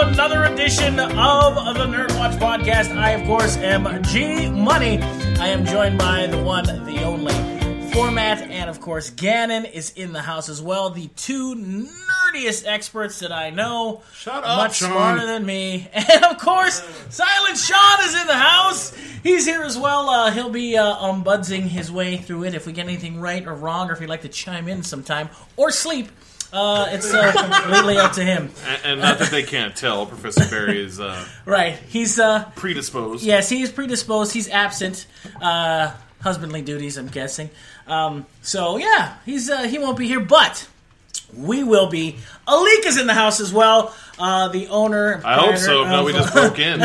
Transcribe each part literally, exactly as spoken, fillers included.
another edition of the Nerd Watch Podcast. I, of course, am G Money. I am joined by the one, the only Format, and of course, Gannon is in the house as well. The two nerdiest experts that I know. Shut up, Much Sean. smarter than me. And of course, Silent Sean is in the house. He's here as well. Uh, he'll be uh, umbudsing his way through it. If we get anything right or wrong, or if he'd like to chime in sometime, or sleep, uh, it's uh, completely up to him. And, and not that they can't tell, Professor Barry is uh, Right. He's uh, predisposed. Yes, he is predisposed. He's absent. Uh, husbandly duties, I'm guessing. Um, so, yeah, he's uh, he won't be here, but we will be. Alik is in the house as well. Uh, the owner. I hope so, if not we just broke in.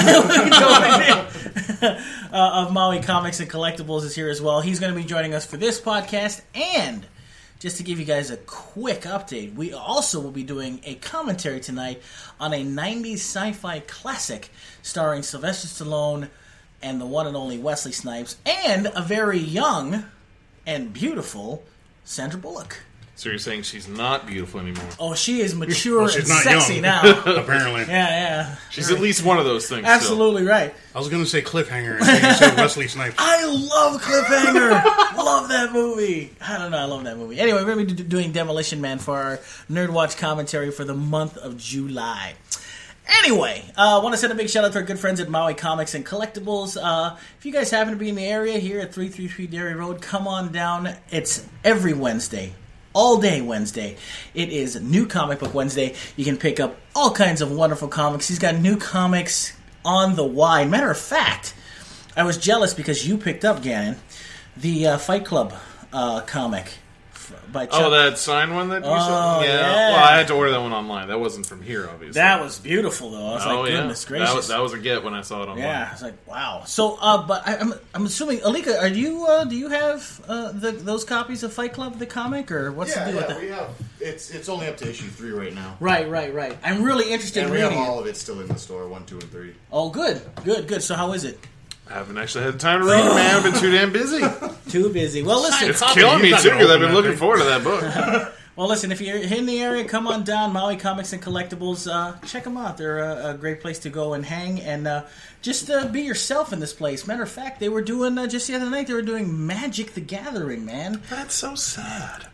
uh, of Maui Comics and Collectibles is here as well. He's going to be joining us for this podcast, and just to give you guys a quick update, we also will be doing a commentary tonight on a nineties sci-fi classic starring Sylvester Stallone and the one and only Wesley Snipes, and a very young and beautiful Sandra Bullock. So you're saying she's not beautiful anymore? Oh, she is mature well, she's and not sexy young. now. Apparently. Yeah, yeah. She's at least one of those things. Absolutely still. right. I was going to say Cliffhanger, and you said Wesley Snipes. I love Cliffhanger. Love that movie. I don't know. I love that movie. Anyway, we're going to be doing Demolition Man for our Nerd Watch commentary for the month of July. Anyway, I uh, want to send a big shout out to our good friends at Maui Comics and Collectibles. Uh, if you guys happen to be in the area here at three thirty-three Dairy Road, come on down. It's every Wednesday. All day Wednesday. It is New Comic Book Wednesday. You can pick up all kinds of wonderful comics. He's got new comics on the wide. Matter of fact, I was jealous because you picked up, Gannon, the uh, Fight Club uh, comic by Chuck. Oh, that signed one that you Oh, said? yeah. Well, I had to order that one online. That wasn't from here, obviously. That was beautiful, though. I was oh, like, yeah. goodness gracious. That was, that was a get when I saw it online. Yeah, I was like, wow. So, uh, but I, I'm I'm assuming, Alika, are you uh, do you have uh, the, those copies of Fight Club, the comic, or what's yeah, the deal yeah, with that? we have. It's it's only up to issue three right now. Right, right, right. I'm really interested And in we have reading all it. of it still in the store, one, two, and three. Oh, good, good, good. So, how is it? I haven't actually had time to read it, man. I've been too damn busy. Too busy. Well, listen. It's Copy. killing me, You're not too, gonna because I've open been that looking thing. forward to that book. Well, listen. If you're in the area, come on down. Maui Comics and Collectibles. Uh, check them out. They're a, a great place to go and hang and uh, just uh, be yourself in this place. Matter of fact, they were doing uh, just the other night. They were doing Magic the Gathering, man. That's so sad.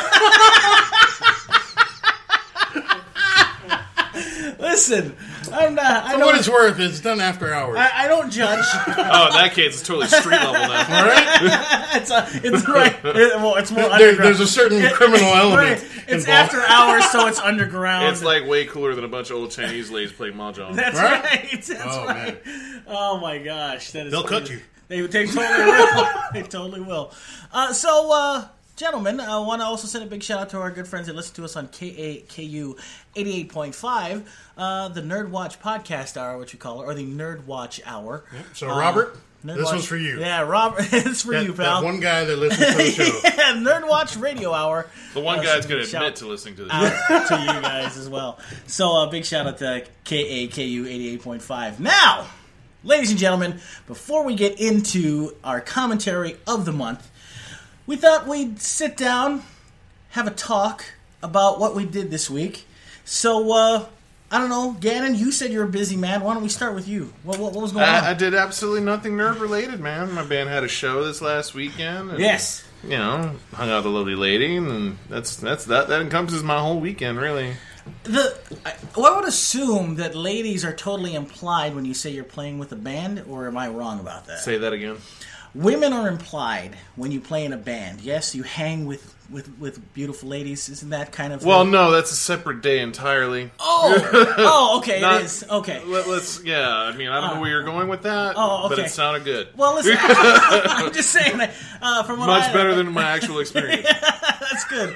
Listen, I'm not. I For don't. what it's worth, it's done after hours. I, I don't judge. Oh, in that case, it's totally street level now. All right? it's a, it's right. It, well, it's more There, underground. there's a certain criminal element Right. It's involved. after hours, so it's underground. It's like way cooler than a bunch of old Chinese ladies playing mahjong. That's Right? right. That's Oh, right. Oh my gosh, that is. They'll crazy. cut you. They they totally will. They totally will. Uh, so, uh, gentlemen, I want to also send a big shout out to our good friends that listen to us on K A K U eighty-eight point five, uh, the Nerd Watch Podcast Hour, what you call it, or the Nerd Watch Hour. So, Uh, Robert, Nerd this Watch- one's for you. Yeah, Robert, it's for That, you, pal. that one guy that listens to the show. Yeah, Nerd Watch Radio Hour. The one Uh, guy's so going to shout admit to listening to this. out to you guys as well. So, a uh, big shout out to K A K U eighty-eight point five. Now, ladies and gentlemen, before we get into our commentary of the month, we thought we'd sit down, have a talk about what we did this week. So, uh, I don't know, Gannon, you said you're a busy man. Why don't we start with you? What, what, what was going on? I, I did absolutely nothing nerd related, man. My band had a show this last weekend. And, Yes. You know, hung out with a lovely lady, and that's that's that. That encompasses my whole weekend, really. The I, well, I would assume that ladies are totally implied when you say you're playing with a band, or am I wrong about that? Say that again. Women are implied when you play in a band. Yes, you hang with, with, with beautiful ladies. Isn't that kind of... Well, no, that's a separate day entirely. Oh, oh, okay, Not- it is. Okay. Let, let's, yeah, I mean, I don't know where you're going with that, Oh, but okay. it sounded good. Well, listen, I'm just saying that uh, from what Much I, better than my actual experience. That's good.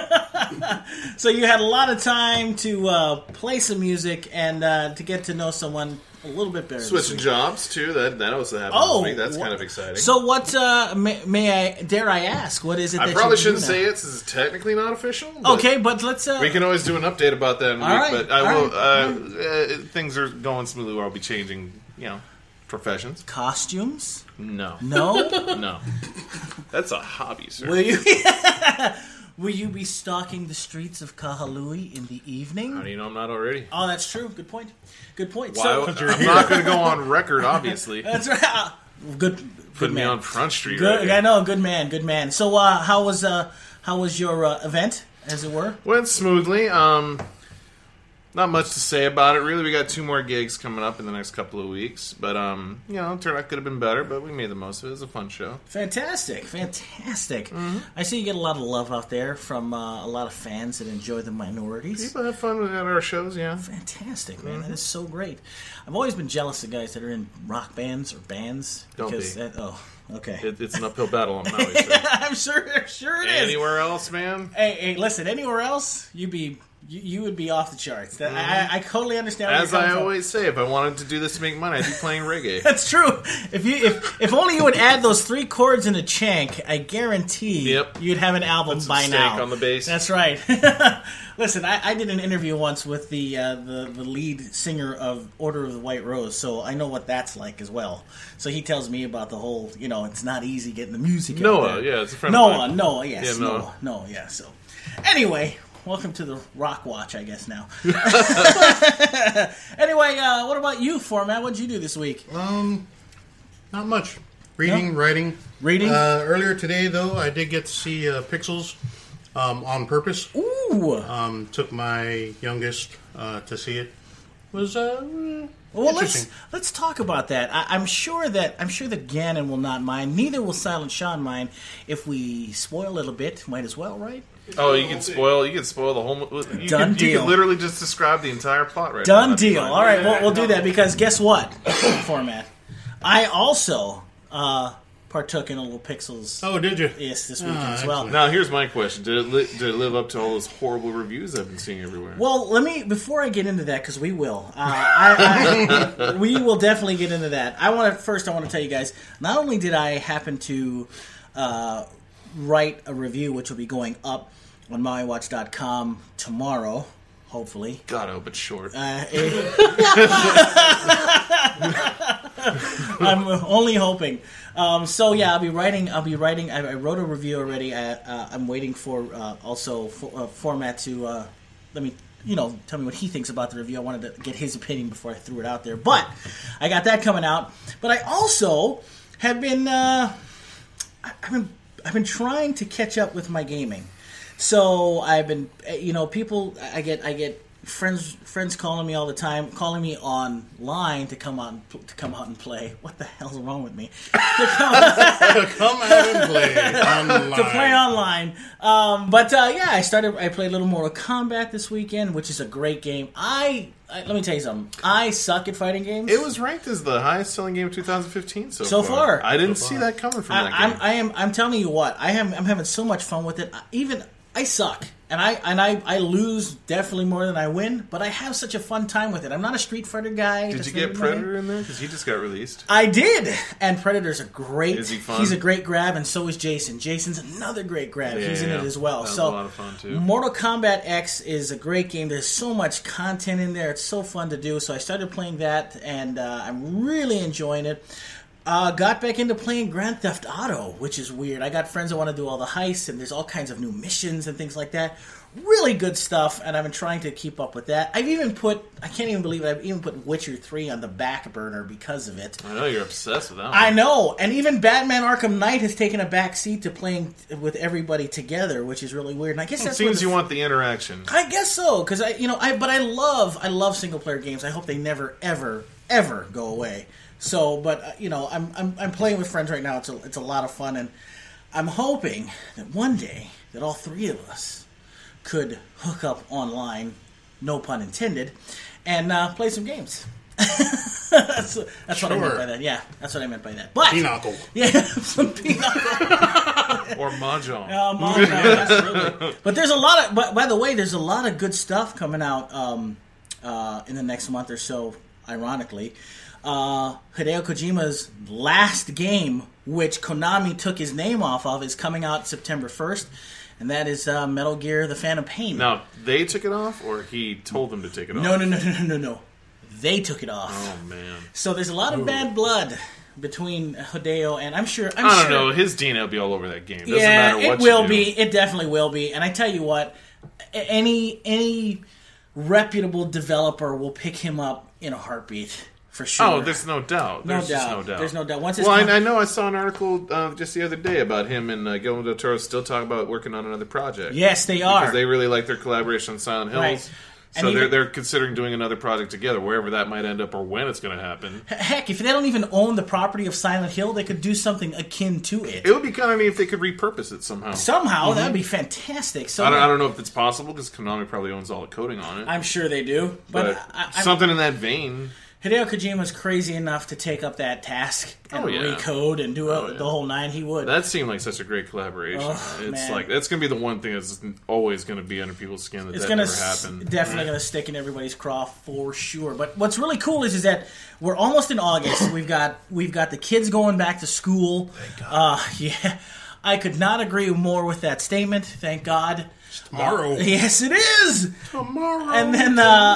So you had a lot of time to uh, play some music and uh, to get to know someone a little bit better. this Switching week. jobs, too. That that also happened Oh, this week. That's wha- kind of exciting. So what, uh, may, may I, dare I ask, what is it I that probably you shouldn't do say now? it since it's technically not official. but Okay, but let's... Uh, We can always do an update about that in a All week, right, but I all will. right, Uh, uh, things are going smoothly where I'll be changing, you know, professions. Costumes? No. No? No. That's a hobby, sir. Will you... Will you be stalking the streets of Kahului in the evening? How do you know I'm not already? Oh, that's true. Good point. Good point. Why, So, you're I'm here. not going to go on record, obviously. that's right. Ah, Good. Good Putting me man. on Front Street. Good. Right I know. Good man. Good man. So, uh, how was uh, how was your uh, event, as it were? Went smoothly. Um, not much to say about it, really. We got two more gigs coming up in the next couple of weeks. But, um, you know, turnout could have been better, but we made the most of it. It was a fun show. Fantastic, fantastic. Mm-hmm. I see you get a lot of love out there from uh, a lot of fans that enjoy the minorities. People have fun at our shows, yeah. Fantastic, man. Mm-hmm. That is so great. I've always been jealous of guys that are in rock bands or bands. Don't because be. That, oh, okay. It, it's an uphill battle on Maui. So. I'm sure, sure it is. Anywhere else, man? Hey, hey, listen. Anywhere else, you'd be, you, you would be off the charts. That, I, I totally understand. Where As you're coming I from. always say, if I wanted to do this to make money, I'd be playing reggae. That's true. If you, if, if only you would add those three chords in a chank, I guarantee Yep. you'd have an album Put some by steak now. on the bass. That's right. Listen, I, I did an interview once with the, uh, the the lead singer of Order of the White Rose, so I know what that's like as well. So he tells me about the whole, you know, it's not easy getting the music out Noah, there. yeah, it's a friend Noah, of mine. Noah, yes, Yeah, Noah. Noah, Noah, yeah. So, anyway, welcome to the Rock Watch, I guess now. Anyway, uh, what about you, Format? What'd you do this week? Um, not much. Reading, writing. Reading? Uh, earlier today, though, I did get to see uh, Pixels um, on purpose. Ooh. Um, took my youngest uh, to see it. Was uh, Well, let's interesting. let's talk about that. I, I'm sure that I'm sure that Gannon will not mind. Neither will Silent Sean mind if we spoil a little bit. Might as well, right? Oh, you can spoil. You can spoil the whole. You Done could, You deal. could literally just describe the entire plot right now. Done That'd be deal. fine. All right, we'll, we'll do that because guess what? Format. I also uh, partook in a little Pixels. Oh, did you? Yes, this weekend Ah, as well. excellent. Now, here's my question: Did it li- did it live up to all those horrible reviews I've been seeing everywhere? Well, let me before I get into that because we will. Uh, I, I, we will definitely get into that. I want to first. I want to tell you guys. Not only did I happen to uh, write a review, which will be going up on Maui Watch dot com tomorrow, hopefully. God, I hope it's short. Uh, it- I'm only hoping. Um, so yeah, I'll be writing. I'll be writing. I, I wrote a review already. I, uh, I'm waiting for uh, also for, uh, Format to uh, let me, you know, tell me what he thinks about the review. I wanted to get his opinion before I threw it out there. But I got that coming out. But I also have been. Uh, I- I've been. I've been trying to catch up with my gaming. So I've been, you know, people. I get. I get. Friends, friends calling me all the time, calling me online to come out and, pl- to come out and play. What the hell's wrong with me? To come, Come out and play online. to play online. Um, but uh, yeah, I started. I played a little Mortal Kombat this weekend, which is a great game. I, I let me tell you something. I suck at fighting games. It was ranked as the highest selling game of two thousand fifteen so, So far. I didn't see that coming from that I, game. I'm, I am. I'm telling you what. I am. I'm having so much fun with it. I- Even I suck, and I and I, I lose definitely more than I win. But I have such a fun time with it. I'm not a Street Fighter guy. Did That's you get really my game. Predator in there? Because he just got released. I did, and Predator's a great. Is he fun? He's a great grab, and so is Jason. Jason's another great grab. Yeah, He's in yeah. it as well. That was so a lot of fun, too. Mortal Kombat X is a great game. There's so much content in there. It's so fun to do. So I started playing that, and uh, I'm really enjoying it. Uh, got back into playing Grand Theft Auto, which is weird. I got friends that want to do all the heists, and there's all kinds of new missions and things like that. Really good stuff, and I've been trying to keep up with that. I've even put, I can't even believe it, I've even put Witcher three on the back burner because of it. I know you're obsessed with that one. I know, and even Batman Arkham Knight has taken a back seat to playing with everybody together, which is really weird. And I guess It that's where seems the- you want the interaction. I guess so, because I, you know, I but I love, I love single player games. I hope they never, ever, ever go away. So, but uh, you know, I'm, I'm I'm playing with friends right now. It's a it's a lot of fun, and I'm hoping that one day that all three of us could hook up online, no pun intended, and uh, play some games. that's that's what I meant Sure. by that. Yeah, that's what I meant by that. But Pinochle. yeah, some pinochle. Or Mahjong. Uh, Mahjong, absolutely. But there's a lot of. But by the way, there's a lot of good stuff coming out um, uh, in the next month or so. Ironically, uh, Hideo Kojima's last game, which Konami took his name off of, is coming out September first, and that is uh, Metal Gear: The Phantom Pain. Now, they took it off, or he told them to take it off? no, no, no, no, no, no, no. They took it off. Oh, man. So there's a lot of bad blood between Hideo and I'm sure. I'm I don't sure, know. His D N A will be all over that game. Doesn't yeah, matter what it will you be. do. It definitely will be. And I tell you what, a- any any reputable developer will pick him up in a heartbeat for sure. Oh, there's no doubt. no There's just doubt. no doubt. There's no doubt. Once it's Well, com- I, I know I saw an article uh, just the other day about him and uh, Guillermo del Toro still talking about working on another project. yes, they are. Because they really like their collaboration on Silent Hills. Right. So And they're, even- they're considering doing another project together, wherever that might end up or when it's going to happen. Heck, if they don't even own the property of Silent Hill, they could do something akin to it. It would be kind of neat if they could repurpose it somehow. Somehow, that'd be fantastic. So I don't, I don't know if it's possible because Konami probably owns all the coding on it. I'm sure they do. But, but I, I'm, something in that vein. Hideo Kojima's crazy enough to take up that task and Oh, yeah. recode and do a, Oh, yeah. the whole nine. He would. That seemed like such a great collaboration. Oh, it's man. like that's going to be the one thing that's always going to be under people's skin that It's that gonna never s- happened. definitely gonna stick in everybody's craw for sure. But what's really cool is is that we're almost in August. We've got we've got the kids going back to school. Uh, yeah, I could not agree more with that statement. Thank God. Tomorrow. Yes, it is. Tomorrow. And then uh,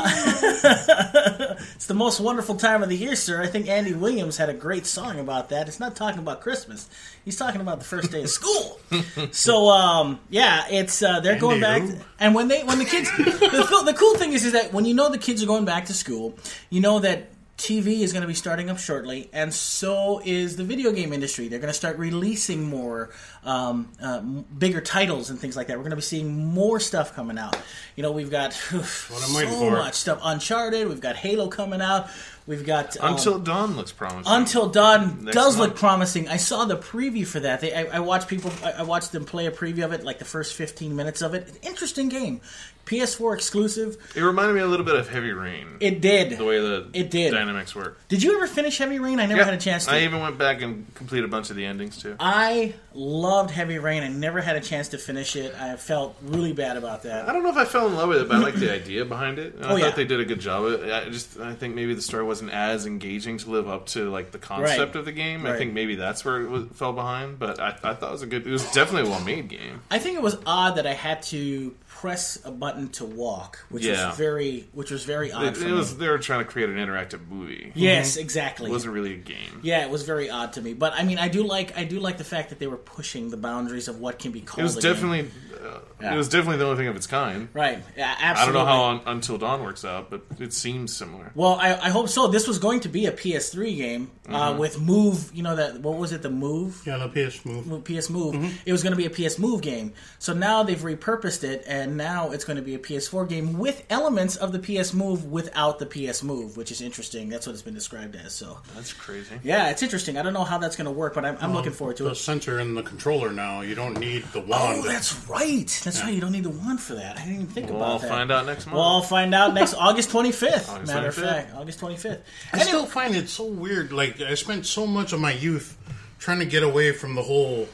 it's the most wonderful time of the year, sir. I think Andy Williams had a great song about that. It's not talking about Christmas. He's talking about the first day of school. So um, yeah, it's uh, they're going back, Andy who? and when they when the kids, the, cool- the cool thing is is that when you know the kids are going back to school, you know that T V is going to be starting up shortly, and so is the video game industry. They're going to start releasing more um, uh, m- bigger titles and things like that. We're going to be seeing more stuff coming out. You know, we've got I'm so waiting for. much stuff. Uncharted. We've got Halo coming out. We've got um, Until Dawn looks promising. Until Dawn Next does month. look promising. I saw the preview for that. They, I, I watched people. I, I watched them play a preview of it, like the first fifteen minutes of it. Interesting game. P S four exclusive. It reminded me a little bit of Heavy Rain. It did. the way the It did. dynamics work. Did you ever finish Heavy Rain? I never Yeah. had a chance to. I even went back and completed a bunch of the endings too. I loved Heavy Rain. I never had a chance to finish it. I felt really bad about that. I don't know if I fell in love with it, but I like the idea behind it. And I Oh, thought yeah. they did a good job of it. I just I think maybe the story wasn't as engaging to live up to like the concept Right. of the game. Right. I think maybe that's where it was, fell behind. But I, I thought it was a good. It was definitely a well made game. I think it was odd that I had to press a button to walk, which Yeah. was very, which was very odd It, for it me. was they were trying to create an interactive movie. Yes, exactly. It wasn't really a game. Yeah, it was very odd to me, but I mean, I do like I do like the fact that they were pushing the boundaries of what can be called. It was a game. definitely uh, Yeah. it was definitely the only thing of its kind. right. Yeah, I don't absolutely. know how Un- Until Dawn works out, but it seems similar. Well, I, I hope so. This was going to be a P S three game uh, Mm-hmm. with Move. You know that what was it? The Move. Yeah, the P S Move. P S Move. Mm-hmm. It was going to be a P S Move game. So now they've repurposed it, and now it's going to be a P S four game with elements of the P S Move without the P S Move, which is interesting. That's what it's been described as. So That's crazy. yeah, it's interesting. I don't know how that's going to work, but I'm, I'm looking forward to The it. sensor and the controller now. You don't need the Oh, wand. that's right. That's right. You don't need the one for that. I didn't even think We'll about all that. find out next month. We'll all find out next August twenty-fifth. August matter of twenty-fifth. fact, August twenty-fifth. I still find it so weird. Like, I spent so much of my youth trying to get away from the whole,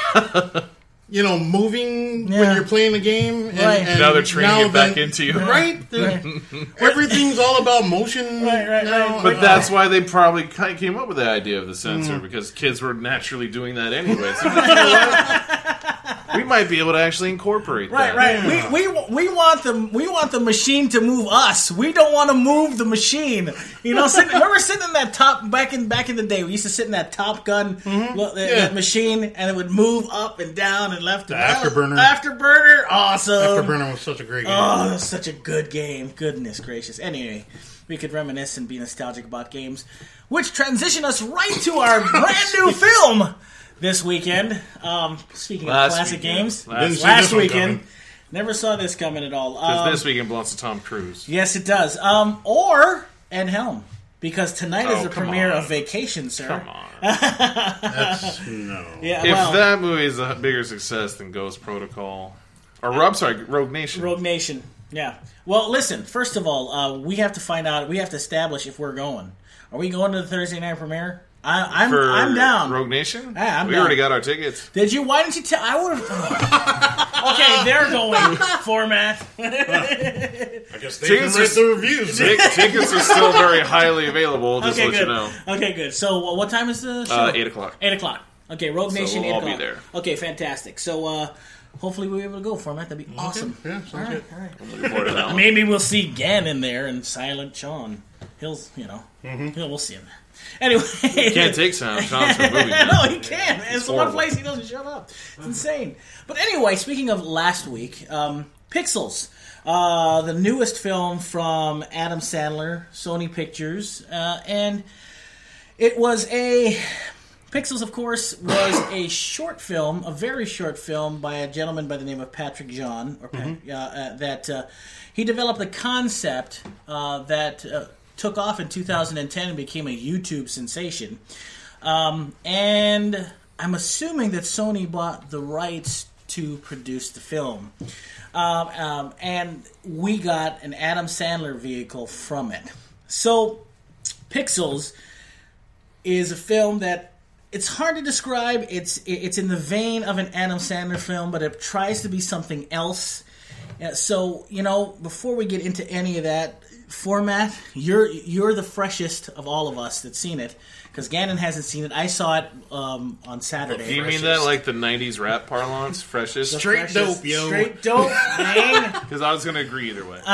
you know, moving Yeah. when you're playing a game. And, Right. and Now they're training now it back then- into you. Right? They're- Everything's all about motion. Right, right, now. right. But that's why they probably ki- came up with the idea of the sensor Mm. because kids were naturally doing that anyway. So, you know what? We might be able to actually incorporate Right, that. right. We, we we want the we want the machine to move us. We don't want to move the machine. You know, sitting, remember sitting in that top back in back in the day. We used to sit in that Top Gun lo- that, Yeah. that machine, and it would move up and down and left and The right. Afterburner. Afterburner, awesome. Afterburner was such a great game. Oh, that's such a good game. Goodness gracious. Anyway, we could reminisce and be nostalgic about games, which transition us right to our brand new film this weekend. Um, speaking of Last classic weekend. games, Last Didn't see last this one weekend. coming. Never saw this coming at all. Because Um, this weekend belongs to Tom Cruise. yes, it does. Um, or Ed Helm. Because tonight is Oh, the come premiere on. of Vacation, sir. Come on. That's no. Yeah, If well, that movie is a bigger success than Ghost Protocol, or I'm sorry, Rogue Nation. Rogue Nation. Yeah. Well, listen. First of all, uh, we have to find out. We have to establish if we're going. Are we going to the Thursday night premiere? I, I'm For I'm down. Rogue Nation? Yeah, I'm we down. already got our tickets. Did you? Why didn't you tell? I would have. Okay, they're going. Format. I guess they Tickets can write are- the reviews. Tic- tickets are still very highly available, just Okay, to let good. you know. Okay, good. So, uh, what time is the show? Uh, eight o'clock. Eight o'clock. Okay, Rogue So Nation. we'll eight all be o'clock. there. Okay, fantastic. So, uh, hopefully we'll be able to go. Format. That'd be awesome. Yeah, sounds All right, good. all right. Looking forward to that one. Maybe we'll see Gann in there and Silent Sean. He'll, you know, Mm-hmm. he'll, we'll see him there. Anyway, You can't take Silent Sean to a movie. Man. no, he can't. Man. It's the one horrible. place he doesn't shut up. It's insane. But anyway, speaking of last week, um, Pixels, uh, the newest film from Adam Sandler, Sony Pictures, uh, and it was a Pixels, of course, was a short film, a very short film by a gentleman by the name of Patrick John, or Pat, uh, uh, that uh, he developed a concept uh, that uh, took off in two thousand ten and became a YouTube sensation. Um, and I'm assuming that Sony bought the rights to produce the film. Um, um, and we got an Adam Sandler vehicle from it. So, Pixels is a film that it's hard to describe. It's it's in the vein of an Adam Sandler film, but it tries to be something else. Uh, so, you know, before we get into any of that format, you're you're the freshest of all of us that's seen it, because Gannon hasn't seen it. I saw it um, on Saturday. Do you mean that like the nineties rap parlance, freshest? The Straight freshest- dope, yo. Straight dope, man. Because I was going to agree either way.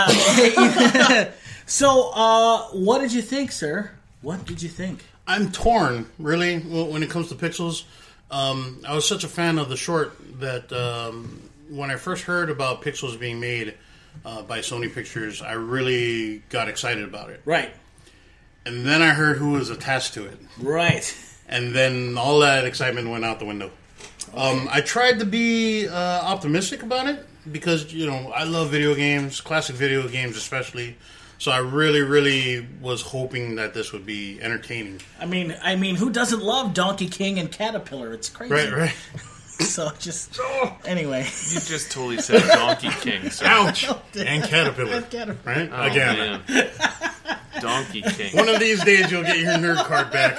So, uh, what did you think, sir? What did you think? I'm torn, really, when it comes to Pixels. Um, I was such a fan of the short that um, when I first heard about Pixels being made uh, by Sony Pictures, I really got excited about it. Right. And then I heard who was attached to it. Right. And then all that excitement went out the window. Um, I tried to be uh, optimistic about it because, you know, I love video games, classic video games especially. So I really, really was hoping that this would be entertaining. I mean, I mean, who doesn't love Donkey King and Caterpillar? It's crazy. Right, right. So just anyway. You just totally said Donkey King. So. Ouch! And Caterpillar. Caterpillar. Right? Oh, Again. man. Donkey King. One of these days you'll get your nerd card back.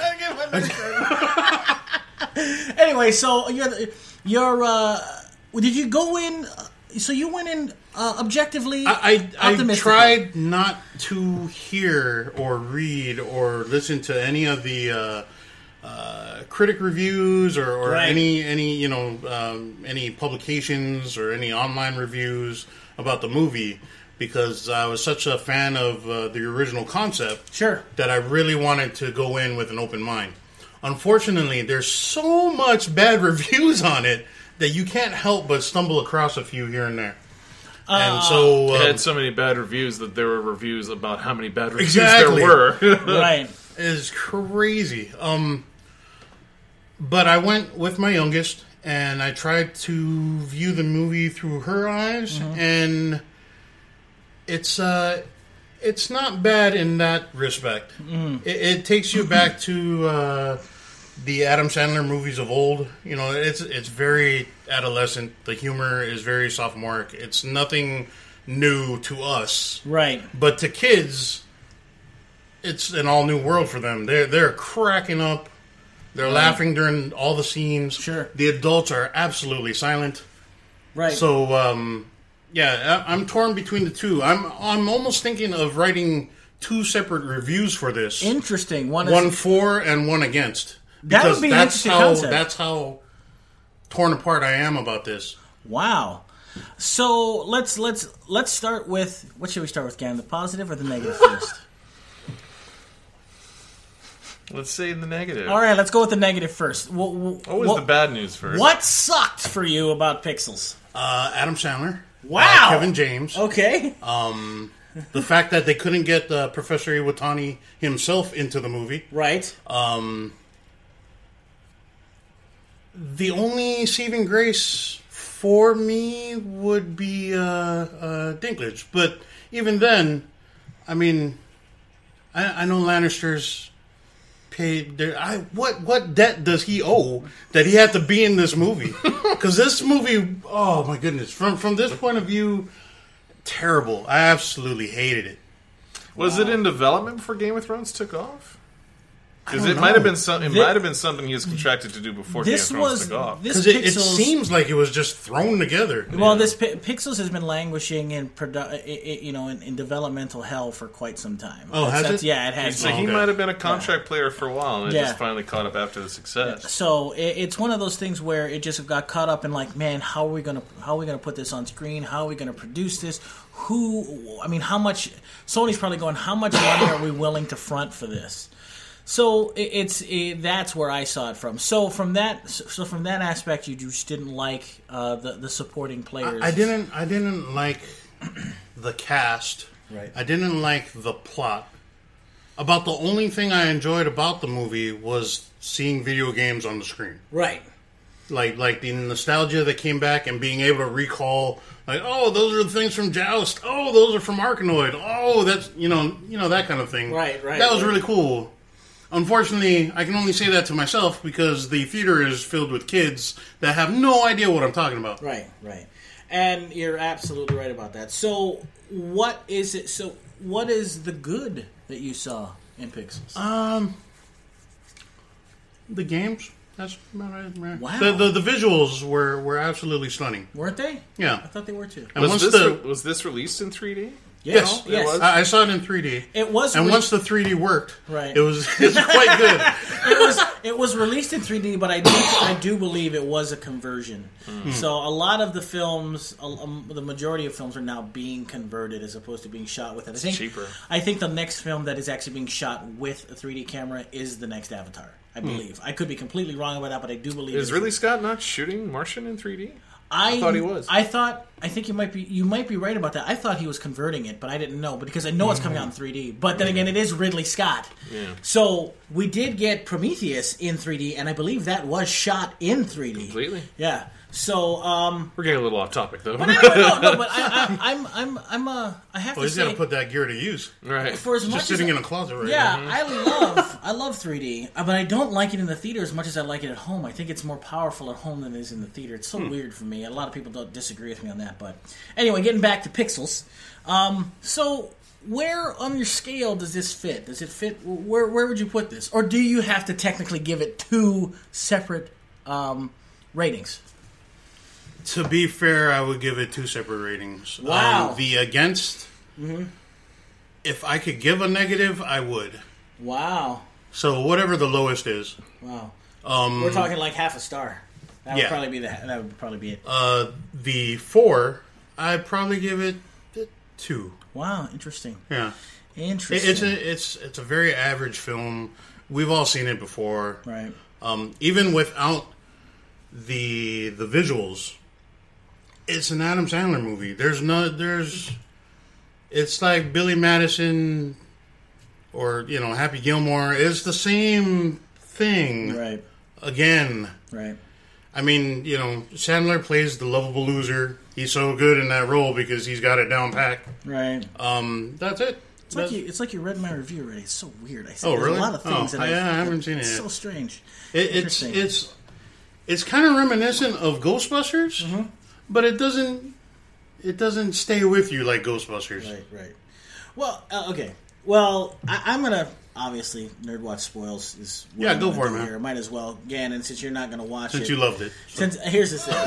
Anyway, so you're you're uh, did you go in? So you went in uh, objectively. I, I, I optimistic. tried not to hear or read or listen to any of the uh, uh, critic reviews or, or Right. any any you know um, any publications or any online reviews about the movie because I was such a fan of uh, the original concept Sure. that I really wanted to go in with an open mind. Unfortunately, there's so much bad reviews on it that you can't help but stumble across a few here and there. And so... It Um, had so many bad reviews that there were reviews about how many bad reviews Exactly. there were. Right. is crazy. Um, but I went with my youngest, and I tried to view the movie through her eyes, and it's uh, it's not bad in that respect. It, it takes you back to uh, the Adam Sandler movies of old. You know, it's it's very adolescent. The humor is very sophomoric. It's nothing new to us, Right. but to kids, it's an all new world for them. They're they're cracking up. They're laughing during all the scenes. Sure. The adults are absolutely silent. Right. So, um, yeah, I, I'm torn between the two. I'm I'm almost thinking of writing two separate reviews for this. Interesting. One is One for and one against. That would Because be an that's interesting how concept. that's how torn apart I am about this. wow. So let's let's let's start with what should we start with, Gan? The positive or the negative first? Let's say the negative. All right, let's go with the negative first. What, what, What was the bad news first? What sucked for you about Pixels? Uh, Adam Sandler. Wow. uh, Kevin James. Okay. The fact that they couldn't get uh, Professor Iwatani himself into the movie. Right. Um, the only saving grace for me would be uh, uh, Dinklage. But even then, I mean, I, I know Lannister's paid their. I what what debt does he owe that he had to be in this movie? Because this movie, oh my goodness, from from this point of view, terrible. I absolutely hated it. Was it in development before Game of Thrones took off? Because don't it might have know. been some. It Thi- might have been something he was contracted to do before This Game of Thrones was took off. this Because it, it Pixels. seems like it was just thrown together. Well, this Pi- Pixels has been languishing in, produ- i- i- you know, in, in developmental hell for quite some time. Oh, has That's- it? Yeah, it has. So been. he okay. might have been a contract player for a while, and it Yeah. just finally caught up after the success. So it, it's one of those things where it just got caught up in like, man, how are we gonna how are we gonna put this on screen? How are we gonna produce this? Who? I mean, how much? Sony's probably going. How much money are we willing to front for this? So it, it's it, that's where I saw it from. So from that, so from that aspect, you just didn't like uh, the the supporting players. I, I didn't. I didn't like the cast. Right. I didn't like the plot. About the only thing I enjoyed about the movie was seeing video games on the screen. Right. Like like the nostalgia that came back and being able to recall, like, oh, those are the things from Joust. Oh, those are from Arkanoid. Oh, that's you know you know that kind of thing. Right, right. That was right. really cool. Unfortunately, I can only say that to myself because the theater is filled with kids that have no idea what I'm talking about. Right, right. And you're absolutely right about that. So what is it? So what is the good that you saw in Pixels? Um, the games. That's about it. Man. Wow. The, the the visuals were, were absolutely stunning. Weren't they? Yeah. I thought they were too. And Was once this, the re- was this released in three D? yes, yes. was? I, I saw it in three D. It was And re- once the three D worked, Right. it was it's quite good. it was it was released in three D, but I do I do believe it was a conversion. Mm. So a lot of the films, um, the majority of films, are now being converted as opposed to being shot with it. I think cheaper. I think the next film that is actually being shot with a three D camera is the next Avatar. I believe. I could be completely wrong about that, but I do believe. Is it's- Ridley Scott not shooting Martian in three D? I, I thought he was. I thought. I think you might be. You might be right about that. I thought he was converting it, but I didn't know. But because I know it's coming out in three D. But then again, it is Ridley Scott. Yeah. So we did get Prometheus in three D, and I believe that was shot in three D. Completely. Yeah. So, um, We're getting a little off topic, though. but anyway, no, no. But I, I, I'm, I'm, I'm. Uh, I have Well, to he's got say, to put that gear to use. Right. for as much Just sitting as in a closet right yeah, now. I love I love three D, uh, but I don't like it in the theater as much as I like it at home. I think it's more powerful at home than it is in the theater. It's so Hmm. weird for me. A lot of people don't disagree with me on that, but anyway, getting back to Pixels. Um, so where on your scale does this fit? Does it fit? Where where would you put this, or do you have to technically give it two separate um, ratings? To be fair, I would give it two separate ratings. Wow. Um, the against, if I could give a negative, I would. Wow, So whatever the lowest is. wow. Um, We're talking like half a star. That would Yeah. probably be the, that would probably be it. uh, the four, I'd probably give it a two. Wow, interesting. Yeah. It, Interesting. it's a it's it's a very average film. We've all seen it before. right. Um, even without the the visuals, it's an Adam Sandler movie. There's no there's it's like Billy Madison or you know Happy Gilmore. It's the same thing Right. again. Right. I mean, you know, Sandler plays the lovable loser. He's so good in that role because he's got it down pat. Right. Um, that's it. It's like That's- you. It's like you read my review already. It's so weird. I said Oh, there's really? a lot of things Oh, that yeah, I've- I haven't seen it It's yet. so strange. It, it's Interesting. it's it's kind of reminiscent of Ghostbusters, Mm-hmm. but it doesn't it doesn't stay with you like Ghostbusters. Right. Right. Well. Uh, okay. Well, I, I'm gonna obviously Nerd Watch spoils is. what Yeah, I'm go gonna for it, do man. here. Might as well, Gannon, since you're not gonna watch Since it. you loved it, Since here's the thing.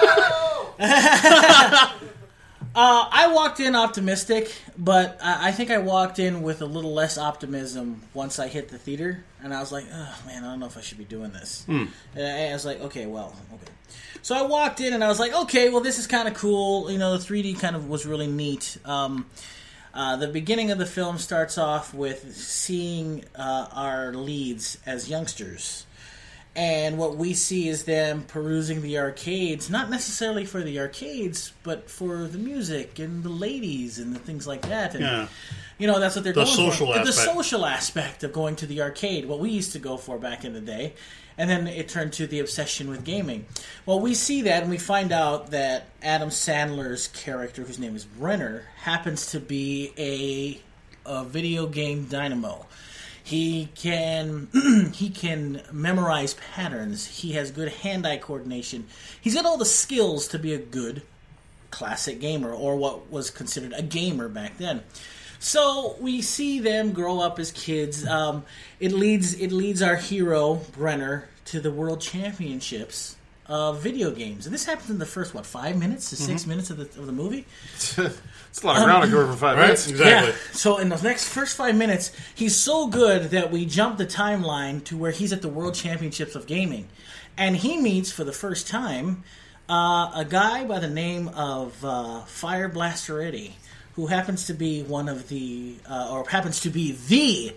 Uh, I walked in optimistic, but I, I think I walked in with a little less optimism once I hit the theater, and I was like, "Oh man, I don't know if I should be doing this." And I, I was like, "Okay, well, okay." So I walked in, and I was like, "Okay, well, this is kind of cool." You know, the three D kind of was really neat. Um, uh, the beginning of the film starts off with seeing uh, our leads as youngsters. And what we see is them perusing the arcades, not necessarily for the arcades, but for the music and the ladies and the things like that. And, Yeah. you know, that's what they're The going social for. The aspect. social aspect of going to the arcade, what we used to go for back in the day. And then it turned to the obsession with gaming. Well, we see that and we find out that Adam Sandler's character, whose name is Brenner, happens to be a, a video game dynamo. He can he can memorize patterns. He has good hand-eye coordination. He's got all the skills to be a good classic gamer, or what was considered a gamer back then. So we see them grow up as kids. Um, it leads it leads our hero Brenner to the World Championships of video games, and this happens in the first what five minutes to six minutes of the of the movie. It's a lot of ground to cover for five right? minutes. Exactly. Yeah. So in the next first five minutes, he's so good that we jump the timeline to where he's at the World Championships of Gaming, and he meets for the first time uh, a guy by the name of uh, Fire Blaster Eddie, who happens to be one of the, uh, or happens to be the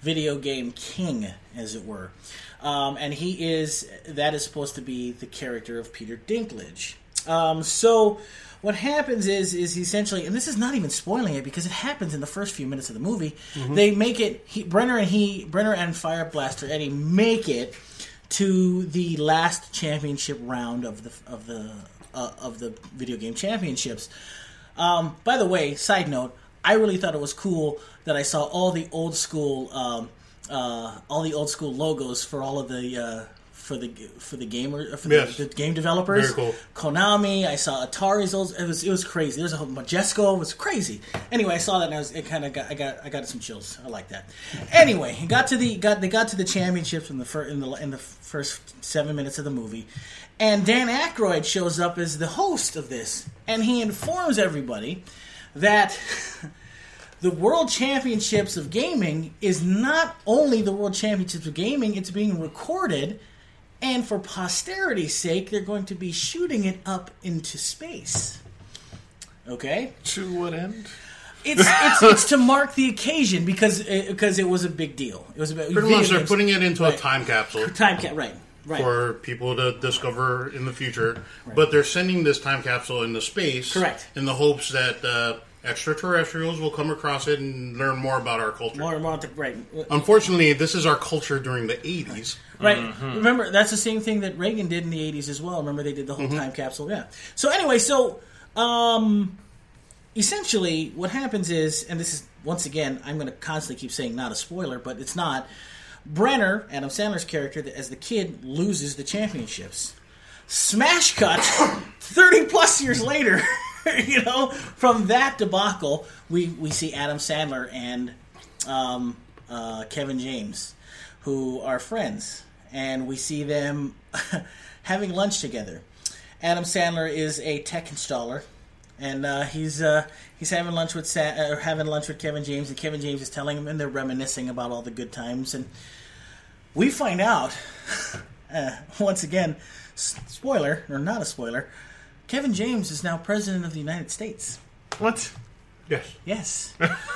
video game king, as it were. Um, and he is, that is supposed to be the character of Peter Dinklage. Um, so what happens is, is essentially, and this is not even spoiling it because it happens in the first few minutes of the movie. Mm-hmm. They make it. He, Brenner and he, Brenner and Fire Blaster Eddie make it to the last championship round of the of the uh, of the video game championships. Um, by the way, side note, I really thought it was cool that I saw all the old school. Um, Uh, all the old school logos for all of the uh, for the for the gamer for the, yes. the game developers. Very cool. Konami, I saw Atari's old. It was it was crazy. There's a whole Majesco. It was crazy. Anyway, I saw that and I was it kind of got I got I got some chills. I like that. Anyway, got to the got they got to the championships in the fir- in the in the first seven minutes of the movie, and Dan Aykroyd shows up as the host of this, and he informs everybody that. The World Championships of Gaming is not only the World Championships of Gaming, it's being recorded, and for posterity's sake, they're going to be shooting it up into space. Okay? To what end? It's it's, it's to mark the occasion because it, because it was a big deal. It was about Pretty much they're putting it into right. a time capsule. Time cap, right. Right. For people to discover in the future. Right. But they're sending this time capsule into space. Correct. In the hopes that uh, extraterrestrials will come across it and learn more about our culture. More, more to, right. Unfortunately, this is our culture during the eighties. Right. Mm-hmm. Remember, that's the same thing that Reagan did in the eighties as well. Remember, they did the whole Mm-hmm. time capsule. Yeah. So anyway, so um, essentially what happens is, and this is, once again, I'm going to constantly keep saying not a spoiler, but it's not. Brenner, Adam Sandler's character, as the kid, loses the championships. Smash cut, thirty plus years later, you know, from that debacle, we, we see Adam Sandler and um, uh, Kevin James, who are friends, and we see them having lunch together. Adam Sandler is a tech installer, and uh, he's uh, he's having lunch with Sa- uh, having lunch with Kevin James, and Kevin James is telling him, and they're reminiscing about all the good times, and we find out uh, once again, s- spoiler or not a spoiler, Kevin James is now president of the United States. What? Yes. Yes.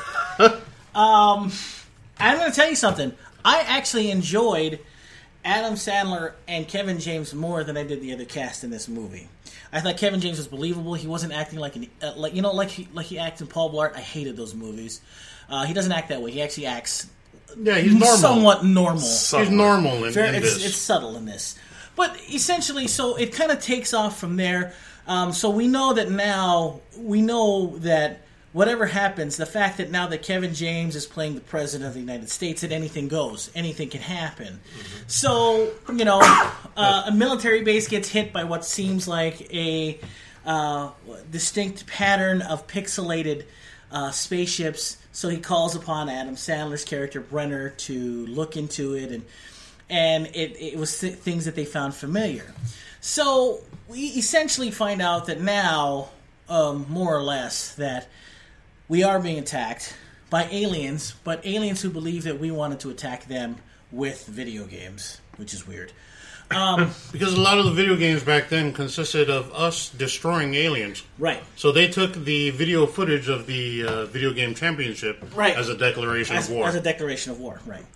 um, I'm going to tell you something. I actually enjoyed Adam Sandler and Kevin James more than I did the other cast in this movie. I thought Kevin James was believable. He wasn't acting like an uh, like you know like he like he acted in Paul Blart. I hated those movies. Uh, he doesn't act that way. He actually acts Yeah, he's normal. somewhat normal. He's normal in, Very, in it's, this. it's subtle in this. But essentially, so it kind of takes off from there. Um, so we know that now, we know that whatever happens, the fact that now that Kevin James is playing the President of the United States, that anything goes. Anything can happen. Mm-hmm. So, you know, uh, a military base gets hit by what seems like a uh, distinct pattern of pixelated uh, spaceships. So he calls upon Adam Sandler's character, Brenner, to look into it, and and it, it was th- things that they found familiar. So we essentially find out that now, um, more or less, that we are being attacked by aliens, but aliens who believe that we wanted to attack them with video games, which is weird. Um, because a lot of the video games back then consisted of us destroying aliens. right. So they took the video footage of the uh, video game championship Right. as a declaration As, of war. as a declaration of war, right?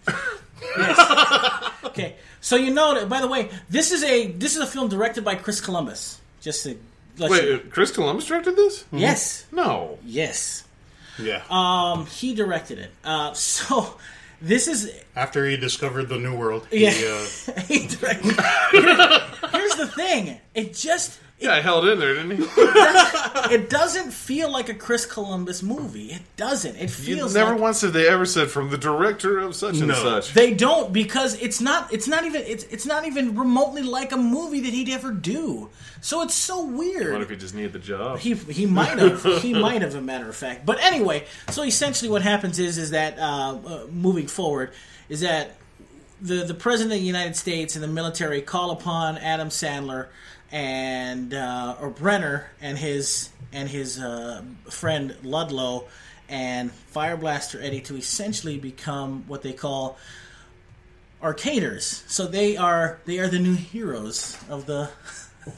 Yes. Okay. So you know that. By the way, this is a this is a film directed by Chris Columbus. Just to let Wait, you- uh, Chris Columbus directed this? yes, No. yes. yeah. Um, he directed it. Uh, so this is After he discovered the New World, yeah. he, uh, he directed. Here's the thing. It just Yeah, I held in there, didn't he? it doesn't feel like a Chris Columbus movie. It doesn't. It You feels never like once have they ever said from the director of such and No. such. they don't, because it's not. It's not even. It's it's not even remotely like a movie that he'd ever do. So it's so weird. What if he just needed the job? He he might have he might have, a matter of fact. But anyway, so essentially what happens is is that uh, uh, moving forward is that the the president of the United States and the military call upon Adam Sandler and uh, or Brenner and his and his uh, friend Ludlow and Fire Blaster Eddie to essentially become what they call arcaders. So they are they are the new heroes of the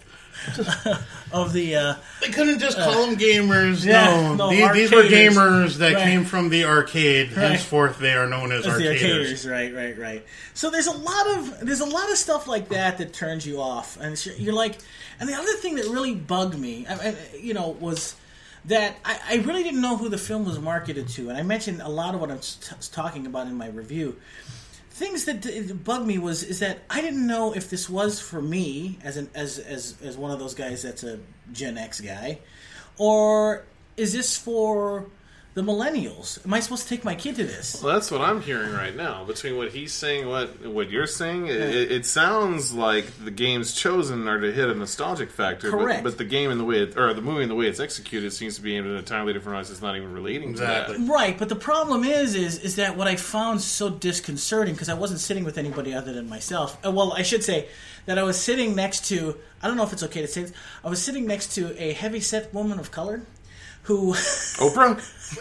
of the. Uh, They couldn't just call them gamers. yeah, no, no, these, these were arcaders. gamers that Right. came from the arcade. Right. Henceforth, they are known as As the arcaders. arcaders, right, right, right. So there's a lot of there's a lot of stuff like that that turns you off, and it's, you're like, and the other thing that really bugged me, I, I, you know, was that I, I really didn't know who the film was marketed to, and I mentioned a lot of what I'm t- talking about in my review. Things that d- bugged me was is that I didn't know if this was for me as an as as as one of those guys that's a Gen X guy, or is this for the millennials? Am I supposed to take my kid to this? Well, that's what I'm hearing right now. Between what he's saying, what what you're saying, it, it, it sounds like the games chosen are to hit a nostalgic factor. Correct. But, but the game and the way, it, or the movie and the way it's executed, seems to be aimed at an entirely different audience. It's not even relating Exactly. to that. Right, but the problem is, is, is that what I found so disconcerting, because I wasn't sitting with anybody other than myself. Uh, well, I should say that I was sitting next to, I don't know if it's okay to say this, I was sitting next to a heavy-set woman of color who... Oprah?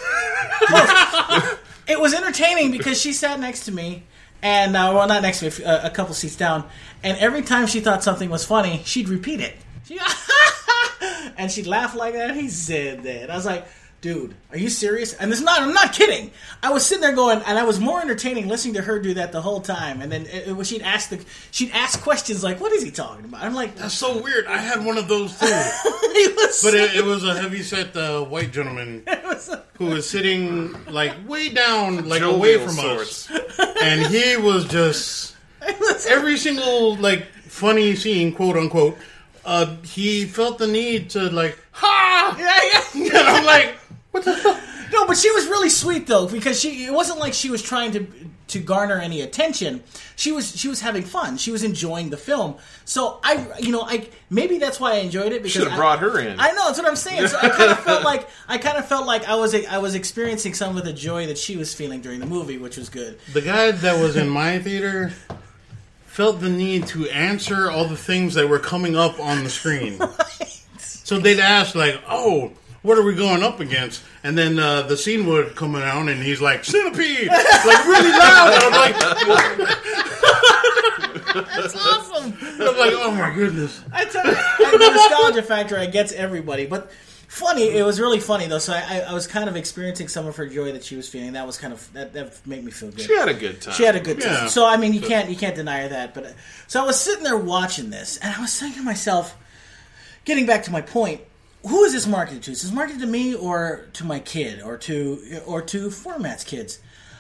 It was entertaining because she sat next to me, and, uh, well, not next to me, a, a couple seats down, and every time she thought something was funny, she'd repeat it. She, and she'd laugh like that. He said that. I was like, dude, are you serious? And this is not, I'm not kidding. I was sitting there going, and I was more entertaining listening to her do that the whole time. And then it, it, she'd ask the, she'd ask questions like, what is he talking about? I'm like, That's so weird. I had one of those too. it was But it, it was a heavy-set uh, white gentleman who was sitting like way down, like away Jovial from sorts. us, and he was just every single like funny scene, quote unquote. Uh, he felt the need to like ha, yeah, yeah. and I'm like, what the fuck? No, but she was really sweet though, because she it wasn't like she was trying to to garner any attention. She was she was having fun. She was enjoying the film. So I you know I maybe that's why I enjoyed it, because Should have I- brought her in. I know, that's what I'm saying. So I kind of felt like I kind of felt like I was I was experiencing some of the joy that she was feeling during the movie, which was good. The guy that was in my theater felt the need to answer all the things that were coming up on the screen. So they'd ask, like, oh, what are we going up against? And then uh, the scene would come around, and he's like, centipede! Like, really loud! And I'm like, That's awesome. I'm like, oh my goodness. I tell you, the nostalgia factor, I gets everybody, but funny. It was really funny though. So I, I was kind of experiencing some of her joy that she was feeling. That was kind of that, that made me feel good. She had a good time. She had a good time. Yeah. So I mean, you can't you can't deny her that. But so I was sitting there watching this, and I was thinking to myself, getting back to my point, who is this marketed to? Is this marketed to me or to my kid or to or to Format's kids?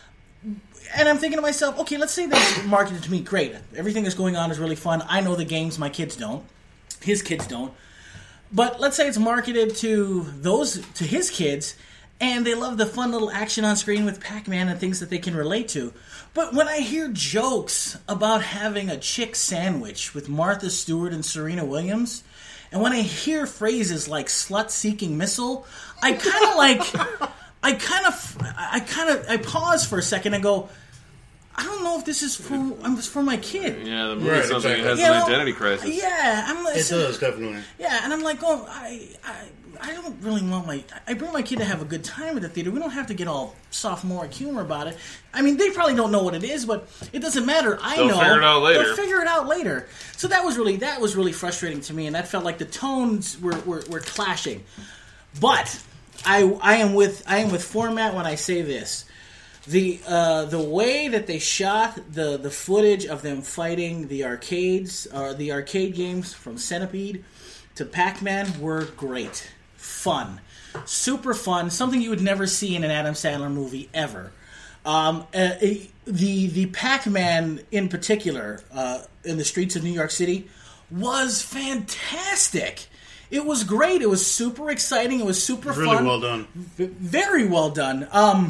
And I'm thinking to myself, okay, let's say that it's marketed to me. Great, everything that's going on is really fun. I know the games, my kids don't. His kids don't. But let's say it's marketed to those to his kids, and they love the fun little action on screen with Pac-Man and things that they can relate to. But when I hear jokes about having a chick sandwich with Martha Stewart and Serena Williams, and when I hear phrases like "slut-seeking missile," I kind of like, I kind of, I kind of, I pause for a second and go, I don't know if this is for um, for my kid. Yeah, the movie Right, sounds like it exactly. has You an know, identity crisis. Yeah, I'm like, It does, definitely. yeah, and I'm like, oh, I, I, I don't really want my. I bring my kid to have a good time at the theater. We don't have to get all sophomoric humor about it. I mean, they probably don't know what it is, but it doesn't matter. I They'll know. figure it out later. They'll figure it out later. So that was really that was really frustrating to me, and that felt like the tones were were, were clashing. But I I am with I am with Format when I say this. The uh, the way that they shot the, the footage of them fighting the arcades or the arcade games from Centipede to Pac-Man were great, fun, super fun. Something you would never see in an Adam Sandler movie ever. Um, uh, the the Pac-Man in particular uh, in the streets of New York City was fantastic. It was great. It was super exciting. It was super Really fun. well done. V- very well done. Um,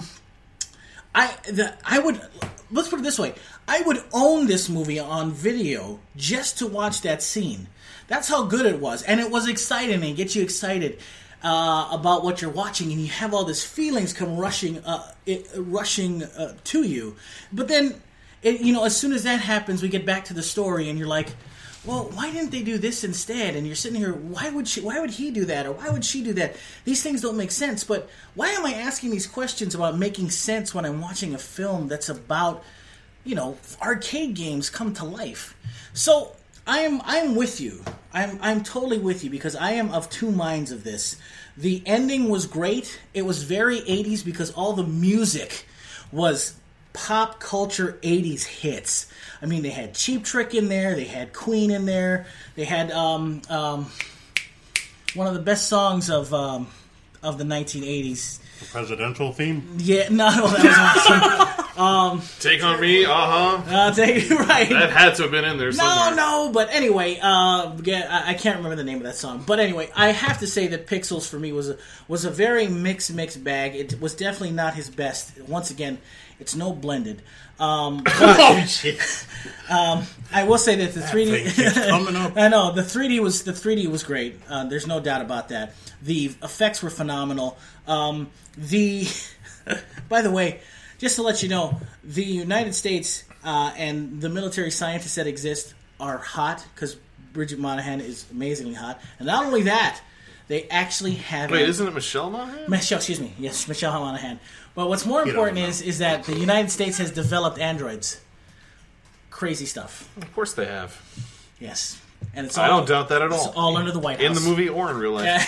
I the, I would let's put it this way. I would own this movie on video just to watch that scene. That's how good it was, and it was exciting and gets you excited uh, about what you're watching, and you have all these feelings come rushing, uh, it, rushing uh, to you. But then, it, you know, as soon as that happens, we get back to the story, and you're like, well, why didn't they do this instead? And you're sitting here, why would she, why would he do that, or why would she do that? These things don't make sense. But why am I asking these questions about making sense when I'm watching a film that's about, you know, arcade games come to life? So I am, I am with you. I'm I'm totally with you because I am of two minds of this. The ending was great. It was very eighties because all the music was pop culture eighties hits. I mean, they had Cheap Trick in there. They had Queen in there. They had um, um, one of the best songs of um, of the nineteen eighties. The presidential theme? Yeah, no, no that was awesome. um, Take on Me, uh-huh. uh, take, right. That had to have been in there somewhere. No, no, but anyway, uh, yeah, I, I can't remember the name of that song. But anyway, I have to say that Pixels for me was a, was a very mixed, mixed bag. It was definitely not his best. Once again, it's no blended. Um, but, Oh, shit. um, I will say that the three D thing keeps coming up. I know the three D was the three D was great. Uh, there's no doubt about that. The effects were phenomenal. Um, the by the way, just to let you know, the United States uh, and the military scientists that exist are hot because Bridget Monahan is amazingly hot, and not only that, they actually have. Wait, a, isn't it Michelle Monaghan? Michelle, excuse me. Yes, Michelle Monaghan. But what's more You don't important know. is is that the United States has developed androids. Crazy stuff. Of course they have. Yes. And it's all, I don't doubt that at it's all. all under the White House. In the movie or in real life.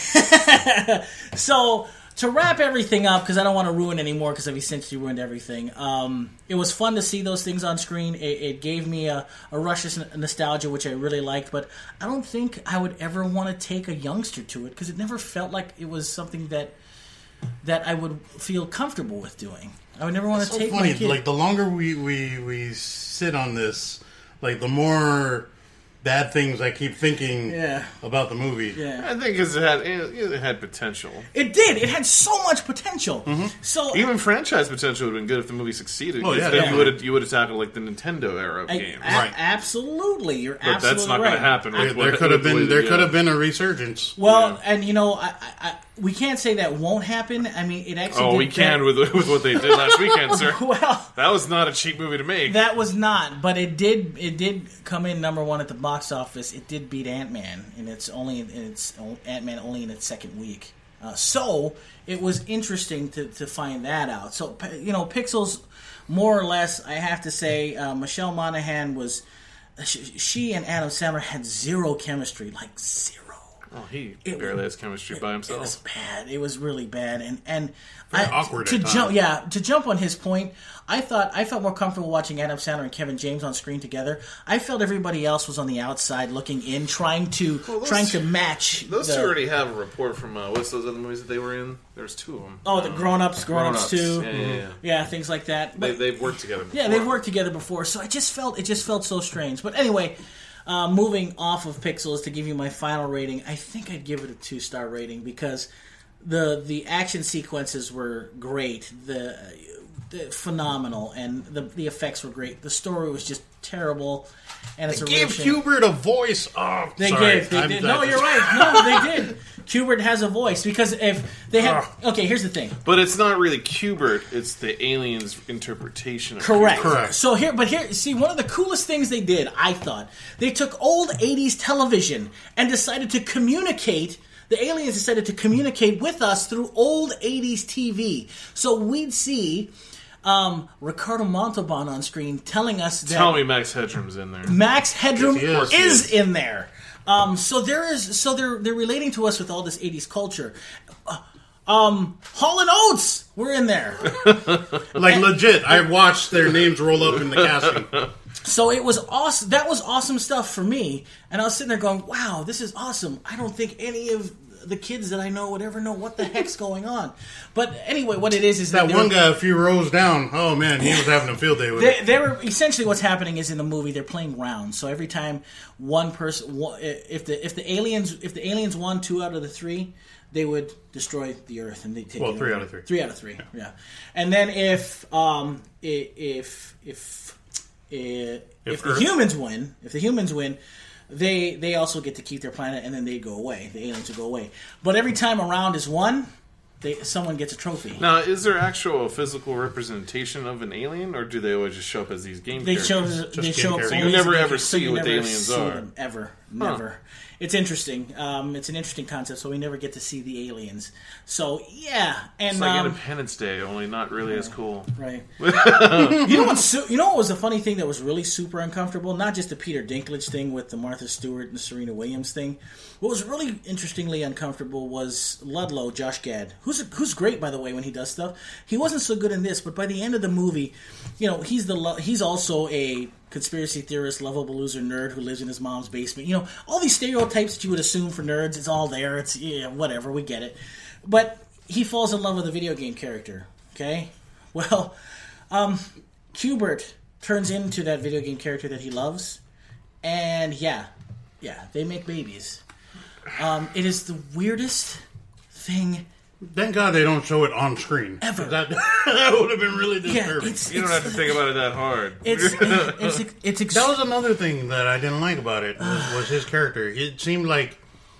So, to wrap everything up, because I don't want to ruin any more because I've essentially ruined everything, um, it was fun to see those things on screen. It, it gave me a, a rush of nostalgia, which I really liked, but I don't think I would ever want to take a youngster to it because it never felt like it was something that that I would feel comfortable with doing. I would never want to So take funny. my kid. Like the longer we, we we sit on this, like the more bad things I keep thinking Yeah. about the movie. yeah. I think 'cause it had it had potential. It did. It had so much potential. So Even franchise potential would have been good if the movie succeeded. Oh, yeah, 'Cause then yeah. you would have you would have tackled like the Nintendo era of I- games. a- Right. absolutely, you're But absolutely that's not right. going to happen. There, with there what- could have with the way been they there go. could have been a resurgence. Well, Yeah. and you know, I, I, I, we can't say that won't happen. I mean, it actually. Oh, did we can bet- with with what they did last weekend, sir. Well, That was not a cheap movie to make. that was not, but it did. It did come in number one at the box office. It did beat Ant Man, and it's only in its Ant Man only in its second week. Uh, so it was interesting to to find that out. So you know, Pixels, more or less, I have to say, uh, Michelle Monaghan was. She, she and Adam Sandler had zero chemistry, like zero. Oh, he It barely was- has chemistry by It was himself. bad. It was really bad, and and Very I, awkward to at jump. times. Yeah, to jump on his point, I thought I felt more comfortable watching Adam Sandler and Kevin James on screen together. I felt everybody else was on the outside looking in, trying to Well, those- trying to match. Those the, two already have a report from uh, what's those other movies that they were in? There's two of them. Oh, the grown ups, grown ups too. Yeah, yeah, yeah. Yeah, things like that. They, But, they've worked together before. yeah, they've worked together before, so I just felt it just felt so strange. But anyway. Uh, moving off of Pixels to give you my final rating, I think I'd give it a two star rating because the the action sequences were great, the, the phenomenal, and the the effects were great. The story was just terrible, and it's a real Give shame. Hubert a voice. Oh, They sorry. did. They I'm- did. I No, just- you're right. No, they did. Kubert has a voice because if they had, okay, here's the thing. But it's not really Kubert, it's the alien's interpretation of Correct. Kubert. Correct. So here, but here, see, one of the coolest things they did, I thought, they took old eighties television and decided to communicate. The aliens decided to communicate with us through old eighties T V. So we'd see um, Ricardo Montalban on screen telling us that Tell me Max Headroom's in there. Max Headroom Yes, he is is. in there. Um, so there is, so they're they're relating to us with all this eighties culture. Uh, um, Hall and Oates were in there. Like legit, I watched their names roll up in the casting. So it was awesome. That was awesome stuff for me. And I was sitting there going, wow, this is awesome. I don't think any of the kids that I know would ever know what the heck's going on. But anyway, what it is is That they one were, guy a few rows down. Oh man, he was having a field day with They, it. they were essentially what's happening is in the movie they're playing rounds. So every time one person, one- if the if the aliens if the aliens won two out of the three, they would destroy the Earth and they take Well, it three over. out of three. Three out of three, yeah. And then if um i- if if if, if the Earth- humans win, if the humans win. They they also get to keep their planet, and then they go away. The aliens will go away. But every time a round is won, they someone gets a trophy. Now, is there actual physical representation of an alien, or do they always just show up as these game They characters? show they game show up. characters. So you always never as ever game- so see you what the never aliens see are. them, ever, never. It's interesting. Um, it's an interesting concept. So we never get to see the aliens. So yeah, and It's like um, Independence Day, only not really as cool. right. you know what? Su- you know what was the funny thing that was really super uncomfortable? Not just the Peter Dinklage thing with the Martha Stewart and Serena Williams thing. What was really interestingly uncomfortable was Ludlow, Josh Gad, who's who's great by the way when he does stuff. He wasn't so good in this, but by the end of the movie, you know, he's the lo- he's also a conspiracy theorist, lovable loser nerd who lives in his mom's basement. You know, all these stereotypes that you would assume for nerds, it's all there. It's yeah, whatever, we get it. But he falls in love with a video game character. Okay, well, um, Hubert turns into that video game character that he loves, and yeah, yeah, they make babies. Um, it is the weirdest thing Thank God they don't show it on screen. Ever. That, that would have been really Yeah, disturbing. it's, You don't have to think about it that hard. It's it's it's, it's ex- That was another thing that I didn't like about it, was, was his character. It seemed like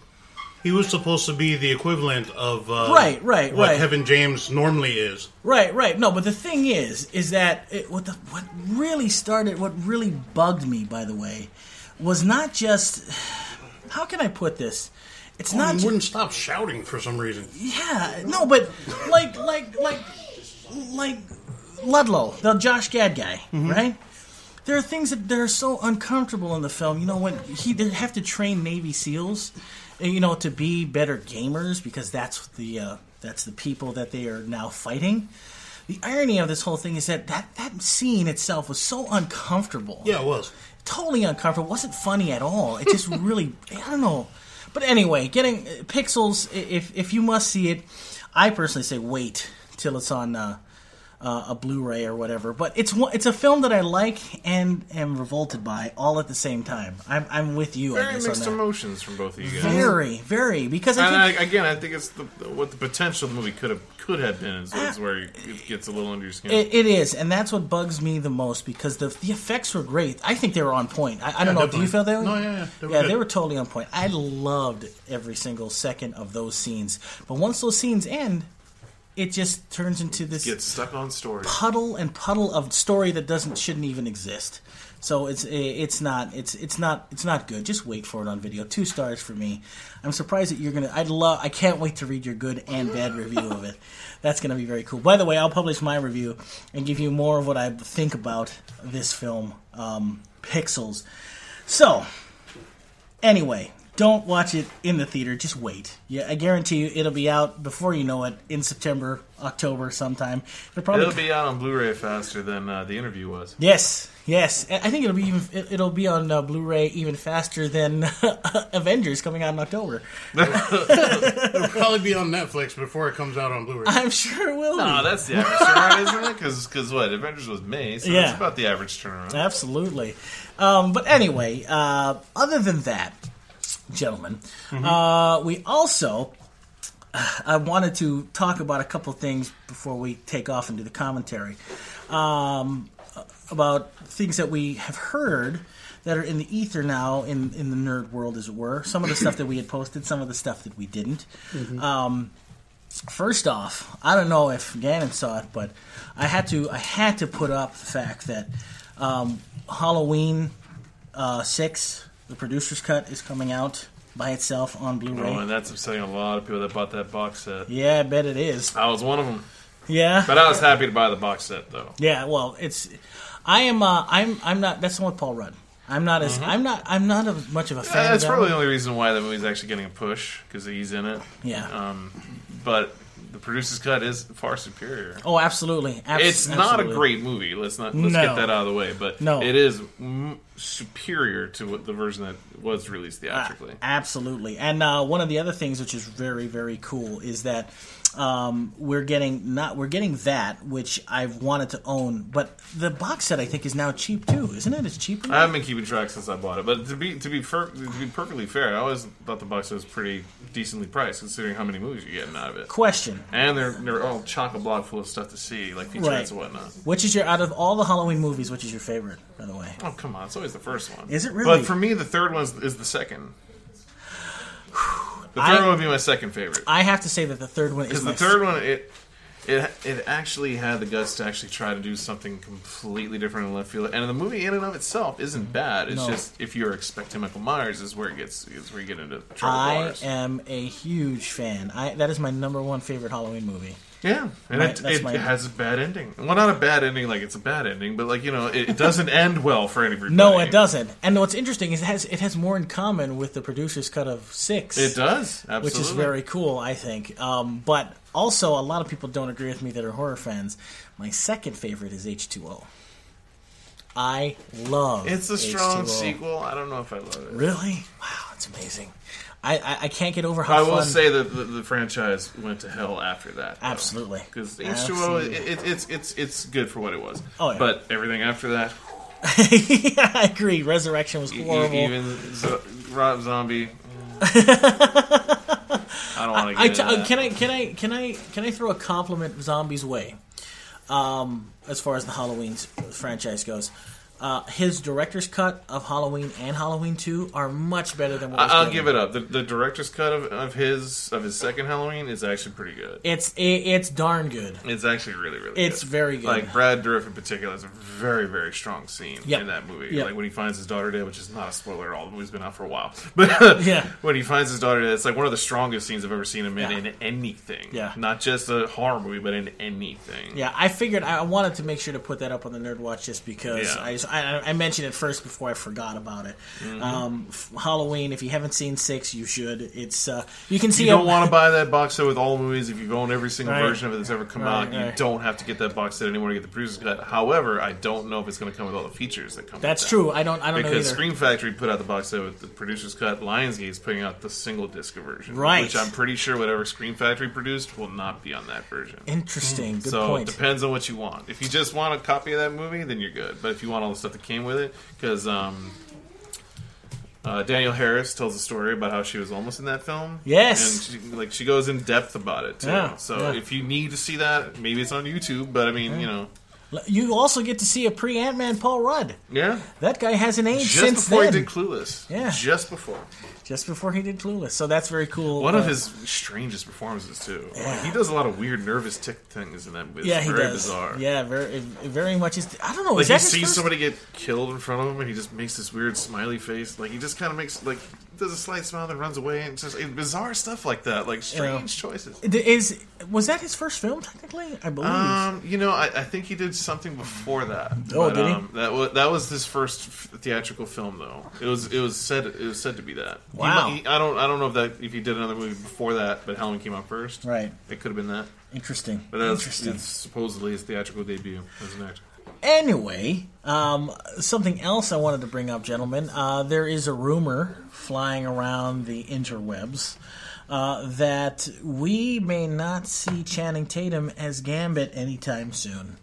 he was supposed to be the equivalent of uh, Right, right, what right. Kevin James normally is. right, right. No, but the thing is, is that it, what the what really started, what really bugged me, by the way, was not just how can I put this? It's Oh, not he ju- wouldn't stop shouting for some reason. yeah, no, but like like like like Ludlow, the Josh Gad guy, right? There are things that, that are so uncomfortable in the film. You know, when he they have to train Navy SEALs, you know, to be better gamers because that's the uh, that's the people that they are now fighting. The irony of this whole thing is that that, that scene itself was so uncomfortable. Yeah, it was. Totally uncomfortable. It wasn't funny at all. It just really, I don't know. But anyway, getting uh, Pixels, i- if if you must see it, I personally say wait till it's on uh, uh, a Blu-ray or whatever. But it's one- it's a film that I like and am revolted by all at the same time. I'm I'm with you. I Very guess mixed on that. emotions from both of you guys. Very, very, because I And think I, again, I think it's the, what the potential of the movie could have could have been is, is where it gets a little under your skin. It, it is, and that's what bugs me the most because the the effects were great. I think they were on point. I, I don't Yeah, know. Do you definitely. feel that way? No, yeah, yeah, they were yeah, good. they were totally on point. I loved every single second of those scenes. But once those scenes end, it just turns into this Gets stuck on story. puddle and puddle of story that doesn't shouldn't even exist. So it's it's not it's it's not it's not good. Just wait for it on video. Two stars for me. I'm surprised that you're gonna. I'd love. I can't wait to read your good and bad review of it. That's gonna be very cool. By the way, I'll publish my review and give you more of what I think about this film, um, Pixels. So anyway. Don't watch it in the theater. Just wait. Yeah, I guarantee you it'll be out before you know it in September, October, sometime. It'll probably It'll be out on Blu-ray faster than uh, the interview was. Yes, yes. I think it'll be even. it- It'll be on uh, Blu-ray even faster than Avengers coming out in October. It'll probably be on Netflix before it comes out on Blu-ray. I'm sure it will. No, be. that's the average turnaround, isn't it? Because what Avengers was May, so Yeah. it's about the average turnaround. Absolutely. Um, but anyway, uh, other than that, gentlemen, uh, we also. I wanted to talk about a couple things before we take off and do the commentary. Um, about things that we have heard that are in the ether now in, in the nerd world, as it were. Some of the stuff that we had posted, some of the stuff that we didn't. Um, first off, I don't know if Gannon saw it, but I had to I had to put up the fact that um, Halloween uh, six, the producer's cut, is coming out by itself on Blu-ray. Oh, and that's upsetting a lot of people that bought that box set. Yeah, I bet it is. I was one of them, Yeah. but I was happy to buy the box set though. Yeah, well, it's I am uh, I'm I'm not that's not with Paul Rudd. I'm not as I'm not I'm not as much of a fan. Uh, that's of that probably one. the only reason why that movie's actually getting a push because he's in it. Yeah. Um, but the producer's cut is far superior. Oh, absolutely. Abs- It's not a absolutely. great movie. Let's not let's No. get that out of the way. But No. it is mm, superior to what the version that was released Uh, theatrically. absolutely. And uh, one of the other things which is very very cool is that um, we're getting not we're getting that which I've wanted to own, but the box set I think is now cheap too, isn't it? It's cheaper. I haven't been keeping track since I bought it, but to be to be fer- to be perfectly fair, I always thought the box set was pretty decently priced considering how many movies you're getting out of it. Question: And they're they're all chock a block full of stuff to see, like featurettes Right. and whatnot. Which is your out of all the Halloween movies? Which is your favorite, by the way? Oh come on, it's always the first one. Is it really? But for me, the third one is, is the second. The third I- one would be my second favorite. I have to say that the third one is Because my the third one, it it it actually had the guts to actually try to do something completely different in left field. And the movie in and of itself isn't bad. It's No. just if you're expecting Michael Myers, is where it gets is where you get into trouble I waters. am a huge fan. I that is my number one favorite Halloween movie. Yeah, and My- it, that's it my- has a bad ending. Well, not a bad ending, like it's a bad ending, but like you know, it, it doesn't end well for anybody. No, it doesn't. And what's interesting is it has it has more in common with the producer's cut of six. It does, absolutely. Which is very cool, I think. Um, but also, a lot of people don't agree with me that are horror fans. My second favorite is H two O. I love It's a strong H two O. sequel. I don't know if I love it. Really? Wow, it's amazing. I, I, I can't get over how I will fun... say that the, the franchise went to hell after that. though. Absolutely. Because H two O, Absolutely. it, it, it's it's it's good for what it was. Oh, yeah. But everything after that, yeah, I agree. Resurrection was e- horrible. even zo- Rob Zombie. I don't want to I get t- into that. can I can I can I can I throw a compliment Zombies way, um, as far as the Halloween franchise goes. Uh, his director's cut of Halloween and Halloween two are much better than what was I- I'll given. give it up. The, the director's cut of, of his of his second Halloween is actually pretty good. It's it, it's darn good. It's actually really really. It's good. very good. Like Brad Dourif in particular has a very very strong scene Yep. in that movie. Yep. Like when he finds his daughter dead, which is not a spoiler at all. The movie's been out for a while, but Yeah. when he finds his daughter dead, it's like one of the strongest scenes I've ever seen him in Yeah. in anything. Yeah. not just a horror movie, but in anything. Yeah, I figured I wanted to make sure to put that up on the Nerd Watch just because Yeah. I, just, I I mentioned it first before I forgot about it. Mm-hmm. Um, f- Halloween, if you haven't seen six, you should. It's uh, you can see You don't a- want to buy that box set with all movies. If you've owned every single Right. version of it that's ever come Right, out, you right. don't have to get that box set anymore to get the producer's cut. However, I don't know if it's going to come with all the features that come. That's with that. true. I don't I don't know Because either. Scream Factory put out the box set with the producer's cut. Lionsgate's putting out the single disc version, Right. Which I'm pretty sure whatever Scream Factory produced will not be on that version. Interesting. Good so point. it depends on what you want. If you just want a copy of that movie, then you're good. But if you want all the stuff that came with it, because um, uh, Danielle Harris tells a story about how she was almost in that film. Yes. and she, like she goes in depth about it too. Yeah, so yeah. if you need to see that, maybe it's on YouTube. But I mean, you know, You also get to see a pre Ant Man Paul Rudd. yeah. That guy hasn't aged Just since before then. he did Clueless. Yeah. Just before. Just before he did Clueless. So that's very cool. One Uh, of his strangest performances too. Like, he does a lot of weird nervous tick things in that movie. yeah, It's he very does. bizarre. Yeah, very, very much. Is I don't know. Like is he that his sees first? somebody get killed in front of him, and he just makes this weird smiley face. Like he just kind of makes like does a slight smile, then runs away, and it's just it, bizarre stuff like that. Like strange choices. Is was that his first film? Technically, I believe. Um, you know, I, I think he did something before that. Oh, but, did he? Um, that was that was his first f- theatrical film, though. It was it was said it was said to be that. He Wow. might- he- I don't I don't know if that if he did another movie before that, but Halloween came out first. Right. It could have been that. Interesting. But that's Interesting. it's supposedly his theatrical debut as an actor. Anyway, um, something else I wanted to bring up, gentlemen. Uh, there is a rumor flying around the interwebs uh, that we may not see Channing Tatum as Gambit anytime soon.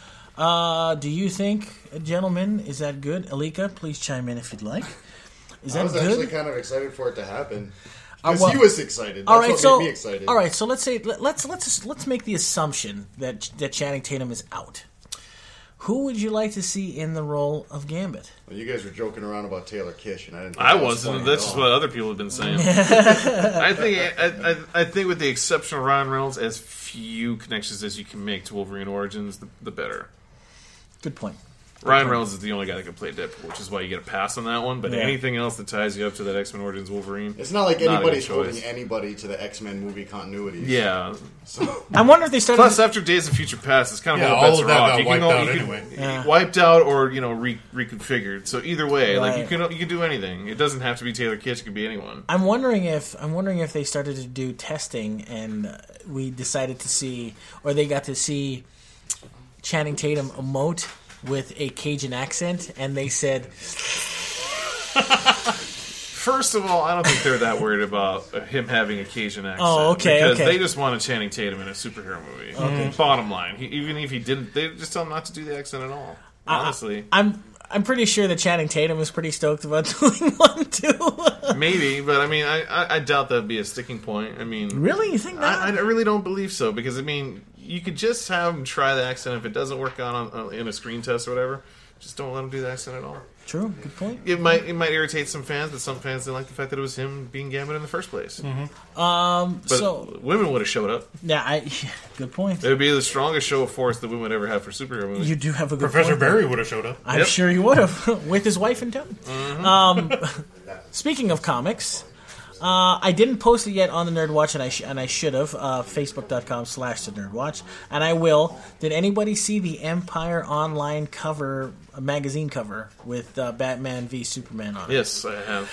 Uh, do you think, gentlemen, is that good? Alika, please chime in if you'd like. Is I that was good? actually kind of excited for it to happen. Uh, Because well- he was excited. That's All right, what so made me excited. all right, so let's say let, let's let's let's make the assumption that that Channing Tatum is out. Who would you like to see in the role of Gambit? Well, you guys were joking around about Taylor Kish, and I didn't. Think I that was wasn't. funny That's at just all. what other people have been saying. I think I, I, I think with the exception of Ryan Reynolds, as few connections as you can make to Wolverine Origins, the, the better. Good point. Ryan Reynolds is the only guy that can play Deadpool, which is why you get a pass on that one. But Yeah. anything else that ties you up to that X-Men Origins Wolverine, It's not like Not a anybody's good choice. holding anybody to the X Men movie continuity. yeah. So, I wonder if they started. Plus, after Days of Future Past, it's kind of Yeah, all all bets of are that off. got You can wiped go- out you can- anyway. Yeah. Wiped out or you know re- reconfigured. So either way, like you Right. can you can do anything. It doesn't have to be Taylor Kitsch. It could be anyone. I'm wondering if I'm wondering if they started to do testing and uh, we decided to see, or they got to see Channing Tatum emote with a Cajun accent, and they said, First of all, I don't think they're that worried about uh, him having a Cajun accent. Oh, okay, Because okay. they just wanted Channing Tatum in a superhero movie. Okay. Bottom line, he, even if he didn't, they just tell him not to do the accent at all. Honestly, "I'm I'm pretty sure that Channing Tatum was pretty stoked about doing one too." maybe, but I mean, I, I, I doubt that'd be a sticking point. I mean, Really, you think that? I, I really don't believe so because I mean, you could just have him try the accent. If it doesn't work out on, on in a screen test or whatever, just don't let him do the accent at all. True. Good point. It might it might irritate some fans, but some fans didn't like the fact that it was him being Gambit in the first place. Mm-hmm. Um. But so women would have showed up. yeah, I. Good point. It would be the strongest show of force that women would ever have for superhero movies. You do have a good Professor point. Barry would have showed up. I'm Yep. sure he would have with his wife in tow. Mm-hmm. Um, speaking of comics, uh, I didn't post it yet on the Nerd Watch, and I sh- and I should have. Uh, Facebook.com slash the Nerd Watch, and I will. Did anybody see the Empire Online cover, a magazine cover with uh, Batman v Superman on it? Yes, I have.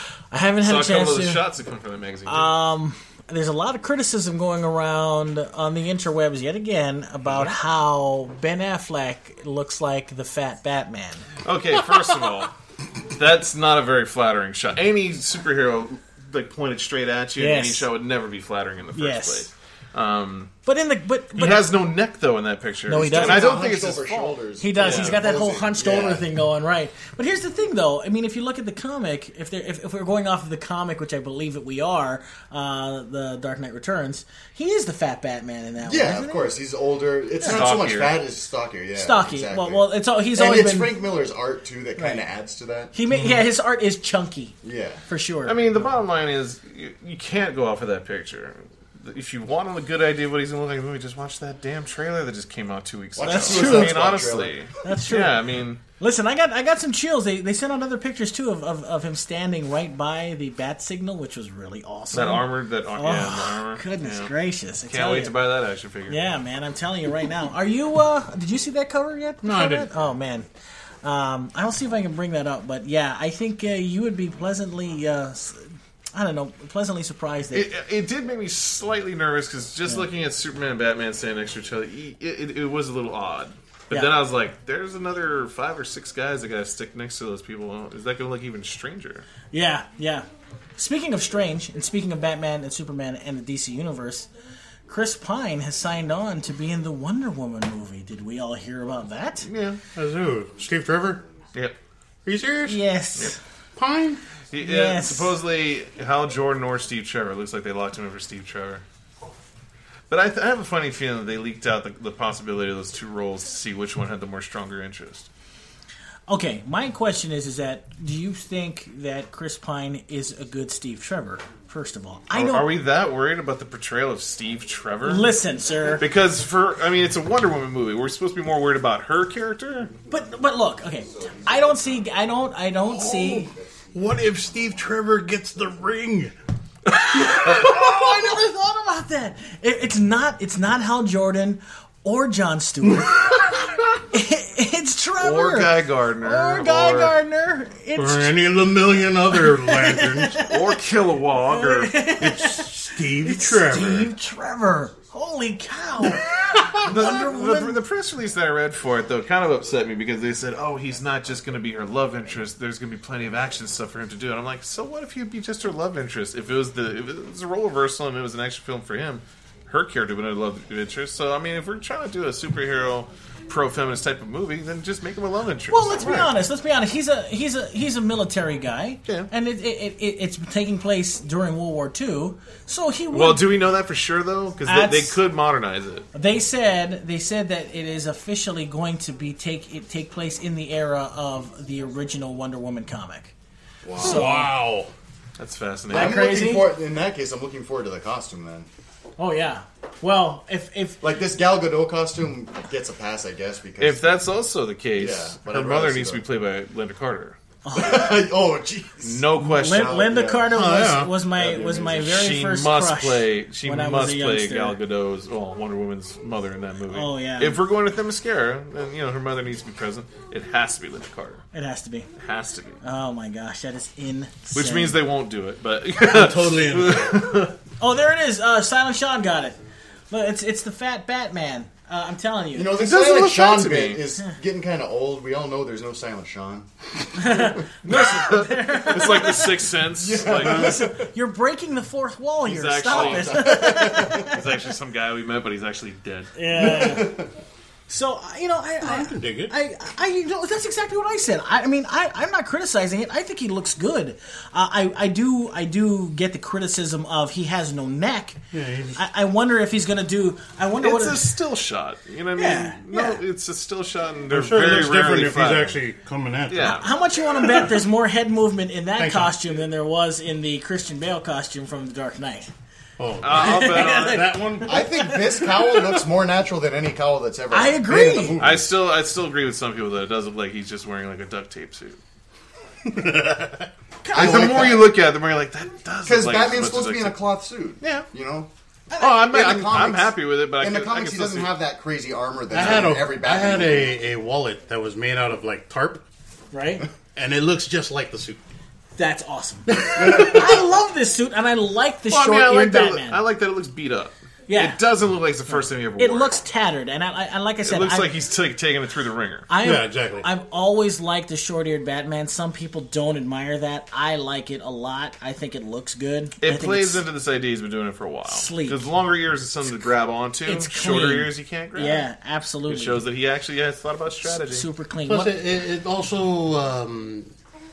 I haven't had Saw a a couple chance of the to. shots that come from the magazine. too. Um, there's a lot of criticism going around on the interwebs yet again about how Ben Affleck looks like the fat Batman. Okay, first of all, that's not a very flattering shot. Any superhero like pointed straight at you in Yes. any shot would never be flattering in the first Yes. place. Um, But in the but, he but has no neck though in that picture. No, he doesn't. And I He's don't all think it's hunched his over fault. shoulders. he does. Yeah. He's got that whole Posing. hunched Yeah. over thing going, right? But here's the thing, though. I mean, if you look at the comic, if they're, if, if we're going off of the comic, which I believe that we are, uh, the Dark Knight Returns, he is the fat Batman in that one. Yeah, isn't of he? course. He's older. It's not so much Stockier. fat, it's stockier. Yeah, Stocky. Exactly. Well, well, it's all he's and always it's been. Frank Miller's art too that kind of Right. adds to that. He made, yeah, his art is chunky Yeah. for sure. I mean, the bottom line is you, you can't go off of that picture. If you want a good idea of what he's going to look like in the movie, just watch that damn trailer that just came out two weeks Watch ago. the That's Suicide true. I mean, Squad honestly. trailer. That's true. Yeah, I mean, Listen, I got I got some chills. They they sent out other pictures too of, of, of him standing right by the bat signal, which was really awesome. that armored, that ar- Oh, yeah, the armor. goodness Yeah. gracious! I Can't tell wait you. to buy that action figure. Yeah, man, I'm telling you right now. Are you? Uh, did you see that cover yet? No, I For didn't. that? Oh man, um, I'll see if I can bring that up. But yeah, I think uh, you would be pleasantly, uh, s- I don't know, pleasantly surprised that. It, it did make me slightly nervous because just looking at Superman and Batman standing next to each other, it, it, it was a little odd. But Yeah. then I was like, there's another five or six guys that got to stick next to those people. Is that going to look even stranger? Yeah, yeah. Speaking of strange, and speaking of Batman and Superman and the D C universe, Chris Pine has signed on to be in the Wonder Woman movie. Did we all hear about that? Yeah. As who? Steve Trevor? Yep. Are you serious? Yes. Pine? He, uh, Yes. supposedly, Hal Jordan or Steve Trevor. Looks like they locked him in for Steve Trevor. But I, th- I have a funny feeling that they leaked out the, the possibility of those two roles to see which one had the more stronger interest. Okay, my question is: is that do you think that Chris Pine is a good Steve Trevor? First of all, I Are, know. are we that worried about the portrayal of Steve Trevor? Listen, sir. Because for I mean, it's a Wonder Woman movie. We're supposed to be more worried about her character. But but look, okay. I don't see. I don't. I don't see. What if Steve Trevor gets the ring? Oh, I never thought about that. It, it's not. It's not Hal Jordan or Jon Stewart. It- it's Trevor Or Guy Gardner. or Guy or, Gardner. It's Or any of the million other lanterns. Or Kilowog. Or Steve Trevor. Steve Trevor. Holy cow! the, Wonder the, Woman. the press release that I read for it, though, kind of upset me because they said, oh, he's not just going to be her love interest. There's going to be plenty of action stuff for him to do. And I'm like, so what if he'd be just her love interest? If it was the if it was a role reversal and it was an action film for him, her character would have love interest. So, I mean, if we're trying to do a superhero pro-feminist type of movie, then just make him a love interest. Well, let's be Right. honest. Let's be honest. He's a he's a he's a military guy, Yeah. and it, it, it it's taking place during World War Two. So he would, Well, do we know that for sure, though? Because they, they That's- could modernize it. They said they said that it is officially going to be take it take place in the era of the original Wonder Woman comic. Wow. So, Wow. That's fascinating. I'm crazy? looking for in that case. I'm looking forward to the costume then. oh yeah. Well, if if Like this Gal Gadot costume gets a pass, I guess, because If that's also the case, Yeah, but her I'd mother rather see needs to be that. played by Linda Carter. oh jeez. No question. Lin- Linda yeah. Carter Oh, was, yeah. was my That'd be was my amazing. very she first must crush play. She when I was must a play youngster. Gal Gadot's, well, Wonder Woman's mother in that movie. Oh, yeah. If we're going with the mascara, then you know her mother needs to be present. It has to be Linda Carter. It has to be. It has to be. Oh my gosh, that is insane. Which means they won't do it. But Totally. In. Oh, there it is. Uh, Silent Sean got it. Look, it's it's the fat Batman. Uh, I'm telling you. You know, the It doesn't Silent look Sean bad to bit me. is getting kind of old. We all know there's no Silent Sean. it's like the Sixth Sense. Like, You're breaking the fourth wall he's here. Stop actually it. he's actually some guy we met, but he's actually dead. Yeah. So you know, I, I, I can dig it. I, I, you know, that's exactly what I said. I, I mean, I, I'm not criticizing it. I think he looks good. Uh, I, I do, I do get the criticism of he has no neck. Yeah, he's- I, I wonder if he's going to do. I wonder It's what. a it- still shot. You know what I Yeah, mean? No, yeah. it's a still shot, and they're I'm sure it very looks different rarely if he's fired. actually coming at you. Yeah. How much you want to bet there's more head movement in that Thanks, Sean. costume than there was in the Christian Bale costume from The Dark Knight? Oh, Uh, I'll bet on it. that one? I think this cowl looks more natural than any cowl that's ever. I been agree. in the movie. I still, I still agree with some people that it does look like he's just wearing like a duct tape suit. I Like, the like more that. you look at it, the more you're like, that does. Because look like as Batman's much supposed as to be I in a could- cloth suit. Yeah. You know? Oh, I'm, In the I'm, I'm comics- happy with it, but In I the can, I comics, can he still doesn't see. have that crazy armor I that's had in a, every I Batman had movie. a, a wallet that was made out of like tarp, Right? and it looks just like the suit. That's awesome. I love this suit, and I like the Well, I mean, I short-eared like that. Batman. I like that it looks beat up. Yeah. It doesn't look like it's the first time you ever It wore looks tattered, and I, I, and like I It said, looks I, like he's t- taking it through the ringer. I, Yeah, exactly. I've always liked the short-eared Batman. Some people don't admire that. I like it a lot. I think it looks good. I It think plays it's- into this idea he's been doing it for a while. Sleek. Because longer ears is something to grab onto. it's Shorter clean. ears you can't grab. Yeah, It absolutely. shows that he actually has thought about strategy. Super clean. Plus, What- it, it it also um,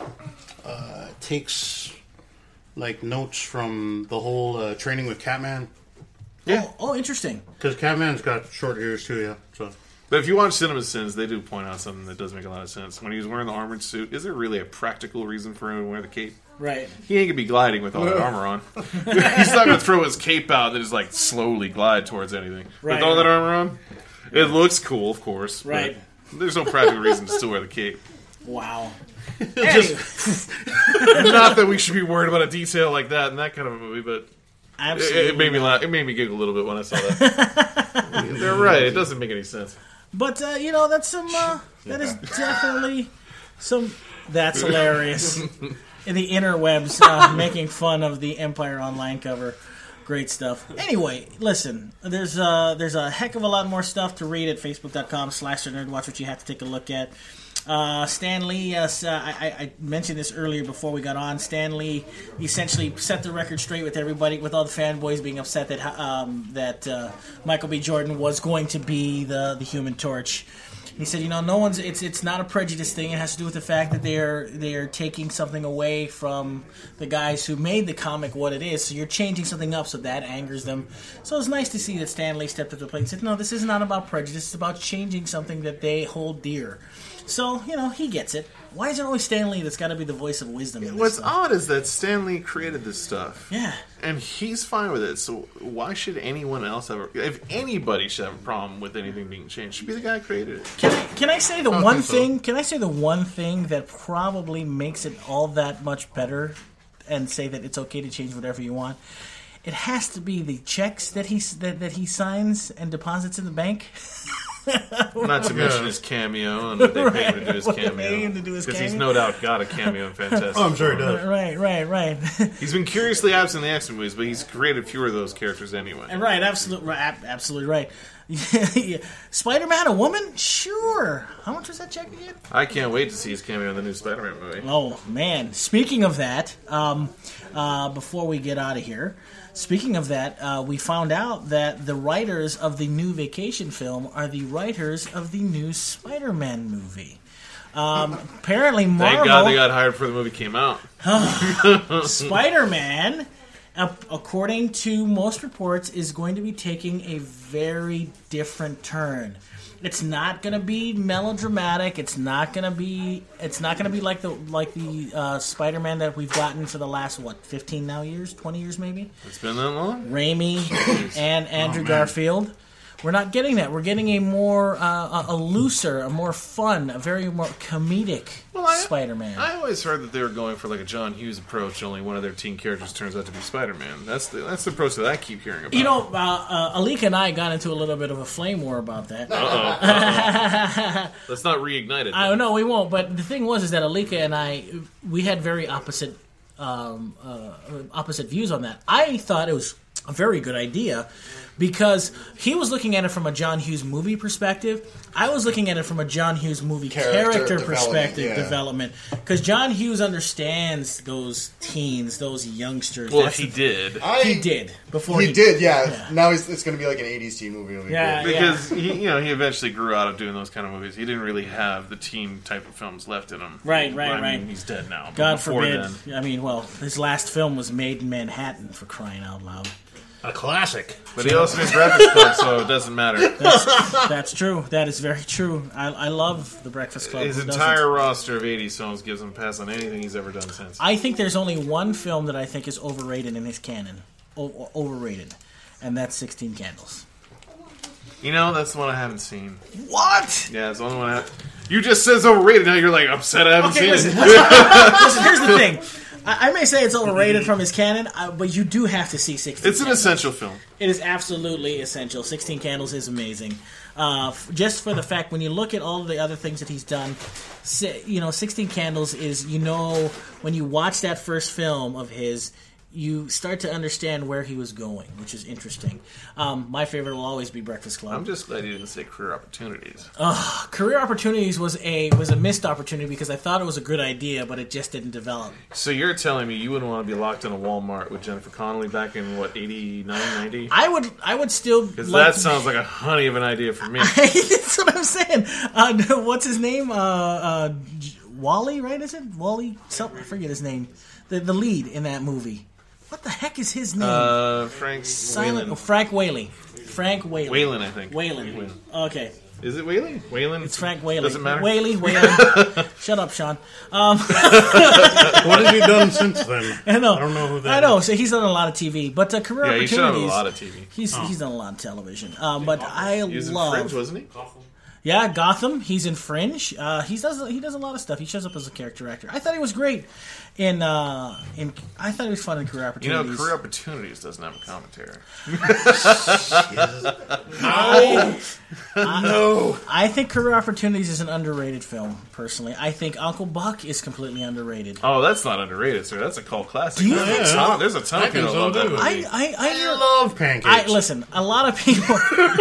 uh, takes like notes from the whole uh, training with Catman. Yeah. oh, oh, interesting. Because Catman's got short ears too, yeah. So But if you watch Cinema Sins, they do point out something that does make a lot of sense. When he was wearing the armored suit, is there really a practical reason for him to wear the cape? Right. He ain't gonna be gliding with all that armor on. He's not gonna throw his cape out and just like slowly glide towards anything. Right. With all that armor on, it looks cool, of course. but Right. There's no practical reason to still wear the cape. Wow. just Anyway, Not that we should be worried about a detail like that in that kind of a movie, but it, absolutely. it made me laugh. It made me giggle a little bit when I saw that. They're right. It doesn't make any sense. But uh, you know, that's some. Uh, that is definitely some. That's hilarious. In the interwebs, uh, making fun of the Empire Online cover. Great stuff. Anyway, listen. There's uh, there's a heck of a lot more stuff to read at facebook.com slash nerdwatch, which you have to take a look at. Uh, Stan Lee, yes, uh, I, I mentioned this earlier before we got on. Stan Lee essentially set the record straight with everybody, with all the fanboys being upset that um, that uh, Michael B. Jordan was going to be the the Human Torch. He said, you know, no one's. It's it's not a prejudice thing. It has to do with the fact that they're they're taking something away from the guys who made the comic what it is. So you're changing something up, so that angers them. So it's nice to see that Stan Lee stepped up to the plate and said, no, this is not about prejudice. It's about changing something that they hold dear. So you know, he gets it. Why is it always Stan Lee that's got to be the voice of wisdom in this What's stuff? odd is that Stan Lee created this stuff. Yeah. And he's fine with it, so why should anyone else have a... If anybody should have a problem with anything being changed, it should be the guy who created it. Can I, can I say the don't one think so. thing? Can I say the one thing that probably makes it all that much better, and say that it's okay to change whatever you want? It has to be the checks that he that, that he signs and deposits in the bank. Not to mention his cameo and what they pay him to do his What they cameo. pay him to do his Because he's cameo. no doubt got a cameo in Fantastic oh, I'm sure he Four. does. Right, right, right, He's been curiously absent in the X-Men movies, but he's created fewer of those characters anyway. and right. Absolutely, right, absolutely right. Yeah. Spider-Man, a woman? Sure. How much was that check again? I can't wait to see his cameo in the new Spider-Man movie. Oh man! Speaking of that, um, uh, before we get out of here, speaking of that, uh, we found out that the writers of the new Vacation film are the writers of the new Spider-Man movie. Um, apparently, Thank Marvel God they got hired before the movie came out. Spider-Man, uh, according to most reports, is going to be taking a very different turn. It's not going to be melodramatic. It's not going to be. It's not going to be like the like the uh, Spider-Man that we've gotten for the last what fifteen now years, twenty years maybe. It's been that long? Raimi and Andrew man. Garfield. We're not getting that. We're getting a more uh, a, a looser, a more fun, a very more comedic Well, I- Spider-Man. I always heard that they were going for like a John Hughes approach. Only one of their teen characters turns out to be Spider-Man. That's the that's the approach that I keep hearing about. You know, uh, uh, Alika and I got into a little bit of a flame war about that. let's not reignite it. I don't know, we won't. But the thing was, is that Alika and I, we had very opposite, um, uh, opposite views on that. I thought it was a very good idea, because he was looking at it from a John Hughes movie perspective. I was looking at it from a John Hughes movie character, Character perspective development, yeah. development. Because John Hughes understands those teens, those youngsters. Well, That's he the- did. I, He did before He he, did, yeah. yeah. Now he's, it's going to be like an eighties teen movie. It'll be Yeah, great. Because he, you know, he eventually grew out of doing those kind of movies. He didn't really have the teen type of films left in him. Right, right, I mean, right. He's dead now. but God before forbid. then- I mean, well, his last film was Made in Manhattan, for crying out loud. A classic. But he also made Breakfast Club, so it doesn't matter. That's, that's true. That is very true. I, I love The Breakfast Club. His Who doesn't? entire roster of eighties films gives him a pass on anything he's ever done since. I think there's only one film that I think is overrated in his canon. O- overrated. And that's sixteen Candles. You know, that's the one I haven't seen. What? Yeah, it's the only one I have. You just said it's overrated, now you're like upset I haven't Okay, seen listen, it. listen, here's the thing. I, I may say it's overrated from his canon, uh, but you do have to see sixteen It's an Candles. essential film. It is absolutely essential. sixteen Candles is amazing. Uh, f- just for the fact, when you look at all of the other things that he's done, si- you know, sixteen Candles is, you know, when you watch that first film of his, you start to understand where he was going, which is interesting. Um, my favorite will always be Breakfast Club. I'm just glad you didn't say Career Opportunities. Career Opportunities was a was a missed opportunity because I thought it was a good idea, but it just didn't develop. So you're telling me you wouldn't want to be locked in a Walmart with Jennifer Connelly back in, what, eighty-nine, ninety? I would I would still Because like that to- sounds like a honey of an idea for me. That's what I'm saying. Uh, what's his name? Uh, uh, J- Wally, right? Is it Wally? Something I forget his name. The the lead in that movie. What the heck is his name? Uh, Frank Silent. Oh, Whalen. Frank Whaley. Frank Whaley. Whalen, I think. Whalen. Whalen. Okay. Is it Whaley? Whalen? It's Frank Whaley. Doesn't matter. Whaley, Whalen. Shut up, Sean. Um, What has he done since then? I know. I don't know who that I know. is. So he's done a lot of T V, but uh, career Yeah, he's done a opportunities. lot of T V. He's he's done a lot of television. Um, but I He was in love. Fringe, wasn't he? Yeah, Gotham. He's in Fringe. Uh, he does he does a lot of stuff. He shows up as a character actor. I thought he was great in uh, in. I thought he was fun in Career You Opportunities. know, Career Opportunities doesn't have a commentary. No. I think Career Opportunities is an underrated film. Personally, I think Uncle Buck is completely underrated. Oh, that's not underrated, sir. That's a cult classic. Do you There's, think a so? ton, there's a ton I of people think that love so, that too. movie. I I, I hear. I love pancakes. I listen. A lot of people.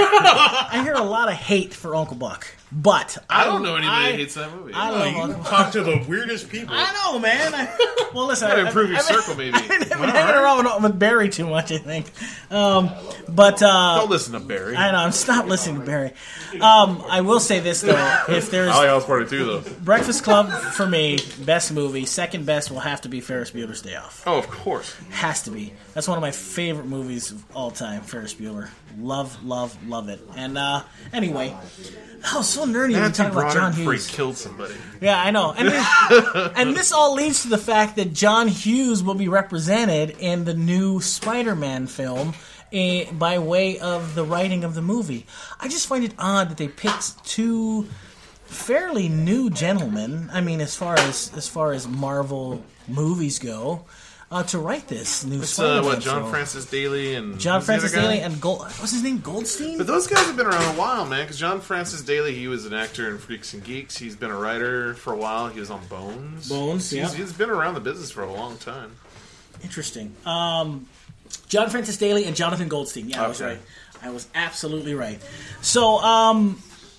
I hear a lot of hate for Uncle Buck, but I don't know anybody I, that hates that movie. I Oh, love you Uncle Buck. talk to the weirdest people. I know, man. I, well, listen. Gotta I- improve I- your I've been- circle, maybe. I've been hanging around with, with Barry too much, I think. Um, but uh, Don't listen to Barry. I know. I'm stop listening to Barry. Um, I will say this though: if there's I like House Party too, though. Breakfast Club for me, best movie. Second best will have to be Ferris Bueller's Day Off. Oh, of course. Has to be. That's one of my favorite movies of all time. Ferris Bueller. Love, love, love it. And uh, anyway, oh, so nerdy to be Matthew talking about John Broderick before he Hughes. killed somebody. Yeah, I know. And this, and this all leads to the fact that John Hughes will be represented in the new Spider-Man film eh, by way of the writing of the movie. I just find it odd that they picked two fairly new gentlemen. I mean, as far as as far as Marvel movies go, uh, to write this new It's Spider-Man uh, what John film. Francis Daly and John who's the other Francis guy? Daly and Gold. What's his name? Goldstein. But those guys have been around a while, man. Because John Francis Daly, he was an actor in Freaks and Geeks. He's been a writer for a while. He was on Bones. Bones, He's, yeah. he's been around the business for a long time. Interesting. Um, John Francis Daly and Jonathan Goldstein. Yeah, I was Okay. right. I was absolutely right. So, um,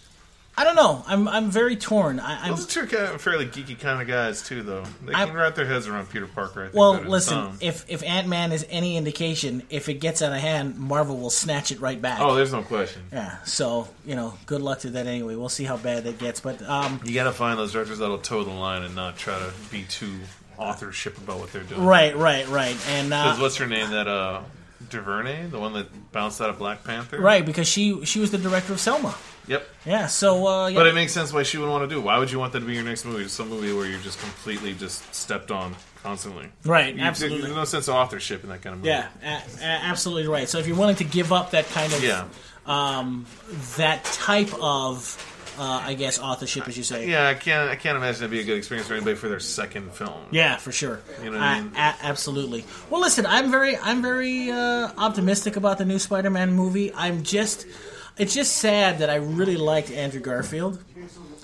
I don't know. I'm I'm very torn. I, I'm Those two are kind of fairly geeky kind of guys too, though. They I'm- can wrap their heads around Peter Parker. I think, well. better than Listen, some. if if Ant Man is any indication, if it gets out of hand, Marvel will snatch it right back. oh, there's no question. Yeah. So you know, good luck to that anyway. We'll see how bad that gets. But um, You got to find those directors that'll toe the line and not try to be too authorship about what they're doing. right, right, right, and Because uh, what's her name? That uh, DuVernay, the one that bounced out of Black Panther. right because she she was the director of Selma. Yep. Yeah. So uh, yeah. But it makes sense why she would want to do it. Why would you want that to be your next movie? Some movie where you're just completely just stepped on constantly. right. You- Absolutely. There's no sense of authorship in that kind of movie. Yeah, a- a- absolutely right. So if you're willing to give up that kind of, Yeah. um, that type of, uh, I guess, authorship, as you say. Yeah, I can't. I can't imagine it'd be a good experience for anybody for their second film. Yeah, for sure. You know what I Uh, mean? a- absolutely. Well, listen, I'm very, I'm very uh, optimistic about the new Spider-Man movie. I'm just, it's just sad that I really liked Andrew Garfield.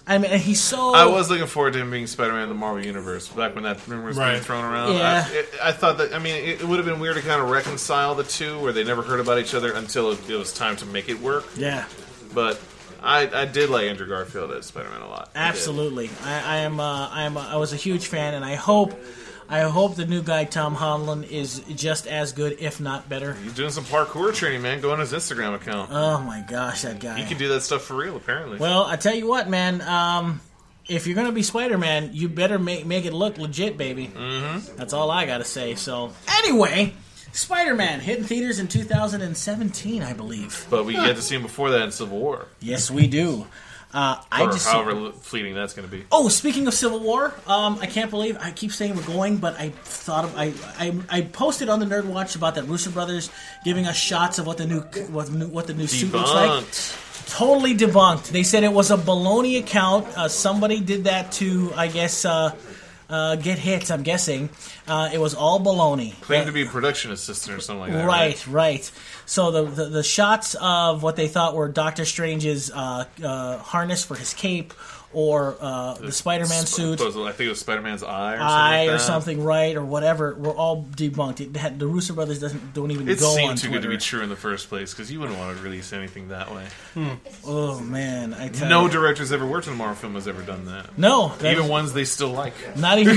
I mean, he's so. I was looking forward to him being Spider-Man in the Marvel Universe back when that rumor was Right. being thrown around. Yeah. I, it, I thought that. I mean, it, it would have been weird to kind of reconcile the two, where they never heard about each other until it, it was time to make it work. Yeah. But I, I did like Andrew Garfield as Spider-Man a lot. I did. Absolutely, I, I am. Uh, I am. Uh, I was a huge fan, and I hope, I hope the new guy Tom Holland is just as good, if not better. He's doing some parkour training, man. Go on his Instagram account. Oh my gosh, that guy! He can do that stuff for real, apparently. Well, I tell you what, man. Um, if you're gonna be Spider-Man, you better make make it look legit, baby. Mm-hmm. That's all I gotta say. So, anyway, Spider-Man hit in theaters in two thousand seventeen, I believe. But we get to see him before that in Civil War. Yes, we do. Uh, I Or just however fleeting that's going to be. Oh, speaking of Civil War, um, I can't believe I keep saying we're going, but I thought of, I, I I posted on the Nerd Watch about that Russo brothers giving us shots of what the new what, the new- what the new suit looks like. Debunked. Totally debunked. They said it was a baloney account. Uh, somebody did that to, I guess, uh, uh, get hits. I'm guessing uh, it was all baloney. Claimed to be a production assistant or something like that. Right, right. So the, the the shots of what they thought were Doctor Strange's uh, uh, harness for his cape, or uh, the Spider-Man Sp- suit, I think it was Spider-Man's eye or something. eye like or that. something, right, or whatever, were all debunked. It had, the Russo brothers doesn't don't even It go seemed on too Twitter. good to be true in the first place, because you wouldn't want to release anything that way. Oh man, I tell No you. director's ever worked on a Marvel film has ever done that. no, that Even is- ones they still like. not even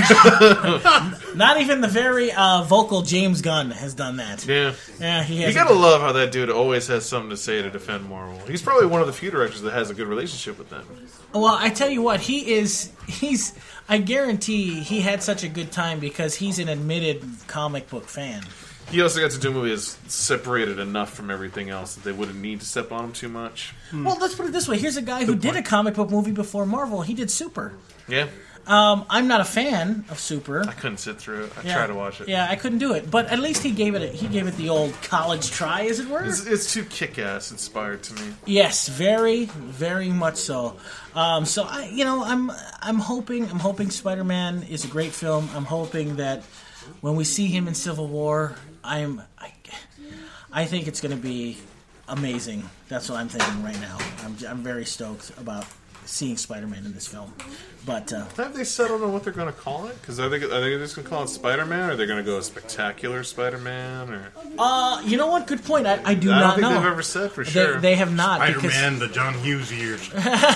not even the very uh, vocal James Gunn has done that. Yeah. Yeah, he You has. gotta love how that dude always has something to say to defend Marvel. He's probably one of the few directors that has a good relationship with them. Well, I tell you what, he is. He's. I guarantee he had such a good time because he's an admitted comic book fan. He also got to do a movie that's separated enough from everything else that they wouldn't need to step on him too much. Well, let's put it this way: here's a guy who did a comic book movie before Marvel. He did Super. Yeah. Um, I'm not a fan of Super. I couldn't sit through it. I Yeah. tried to watch it. Yeah, I couldn't do it, but at least he gave it. A, he gave it the old college try, as it were. It's, it's too kick-ass inspired to me. Yes, very, very much so. Um, so I, you know, I'm, I'm hoping, I'm hoping Spider-Man is a great film. I'm hoping that when we see him in Civil War, I'm, I, I think it's going to be amazing. That's what I'm thinking right now. I'm, I'm very stoked about seeing Spider-Man in this film. But uh, Have they settled on what they're going to call it? Because are they, are they just going to call it Spider-Man, or are they going to go Spectacular Spider-Man? Or uh, you know what? Good point. I, I do I don't not think know. they've ever said for They, sure. they have not. because Spider-Man, the John Hughes years.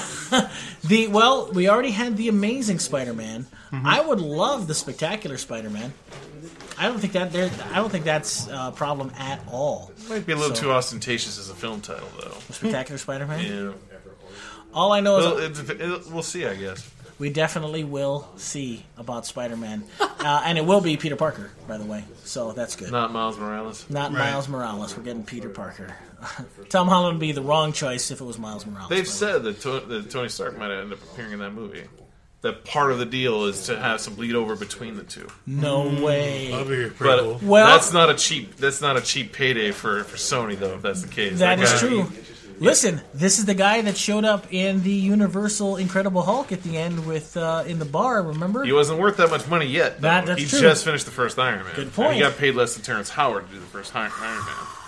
The well, we already had the Amazing Spider-Man. I would love the Spectacular Spider-Man. I don't think that there. I don't think that's a problem at all. Might be a little So- too ostentatious as a film title, though. Spectacular Spider-Man. Yeah. All I know is Well, it, it, we'll see, I guess. we definitely will see about Spider-Man, uh, and it will be Peter Parker, by the way. So that's good. Not Miles Morales. Not Right. Miles Morales. We're getting Peter Parker. Tom Holland would be the wrong choice if it was Miles Morales. They've by the way. said that, to- that Tony Stark might end up appearing in that movie. That part of the deal is to have some bleed over between the two. No way. That'd be pretty But cool. Well- that's not a cheap. That's not a cheap payday for, for Sony, though. If that's the case, That is guy- true. Listen, this is the guy that showed up in the Universal Incredible Hulk at the end with uh, in the bar. Remember? He wasn't worth that much money yet. Though. That- that's he true. just finished the first Iron Man. Good point. And he got paid less than Terrence Howard to do the first Iron Man.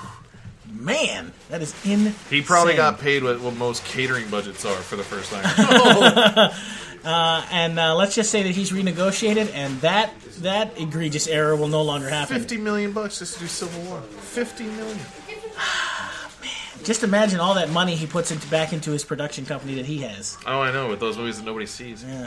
Man, that is in. He probably got paid what, what most catering budgets are for the first Iron Man. And uh, let's just say that he's renegotiated, and that that egregious error will no longer happen. Fifty million bucks just to do Civil War. Fifty million. Just imagine all that money he puts into, back into his production company that he has. Oh, I know. With those movies that nobody sees. Yeah.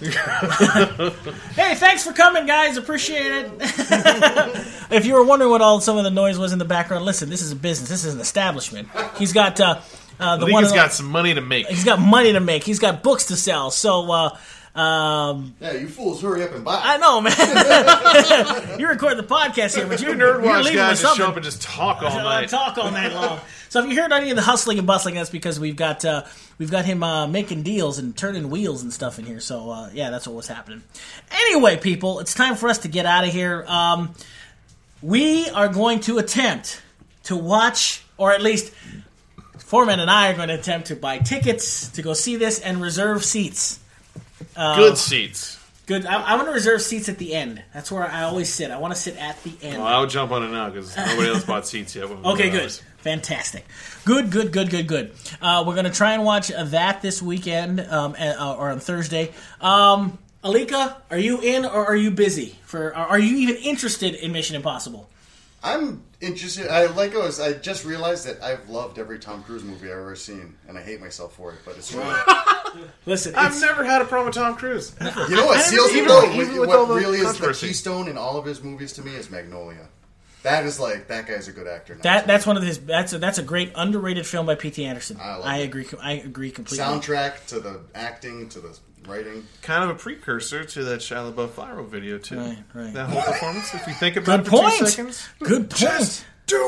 Hey, thanks for coming, guys. Appreciate it. If you were wondering what all some of the noise was in the background, listen. This is a business. This is an establishment. He's got uh, uh, the I think one. he's of got the- some money to make. he's got money to make. He's got books to sell. So. Uh, um, Yeah, you fools, hurry up and buy. I know, man. You record the podcast here, but you're, Nerd you're Watch leaving guys with just show something. up and just talk all Uh, night. talk all night long. So if you heard any of the hustling and bustling, that's because we've got uh, we've got him uh, making deals and turning wheels and stuff in here. So uh, yeah, that's what was happening. Anyway, people, it's time for us to get out of here. Um, we are going to attempt to watch, or at least Foreman and I are going to attempt to buy tickets to go see this and reserve seats. Good seats. Good. I, I want to reserve seats at the end. That's where I always sit. I want to sit at the end. Well, I would jump on it now because nobody else bought seats yet. Okay, good. Fantastic. Good, good, good, good, good. Uh, we're going to try and watch that this weekend um, uh, or on Thursday. Um, Alika, are you in or are you busy? For Are you even interested in Mission Impossible? I'm interested. I like I was. I just realized that I've loved every Tom Cruise movie I've ever seen, and I hate myself for it. But it's true. Listen, I've it's, never had a problem with Tom Cruise. You know what seals it even though? with- even with What all the really is the controversy. keystone in all of his movies to me is Magnolia. That is like that guy's a good actor. Now that too. that's one of his. That's a, that's a great underrated film by P T Anderson. I love I it. agree. I agree completely. soundtrack to the acting to the writing. Kind of a precursor to that Shia LaBeouf viral video too. Right, right. That whole performance. If you think about Good it for point. two seconds, Good point. Just do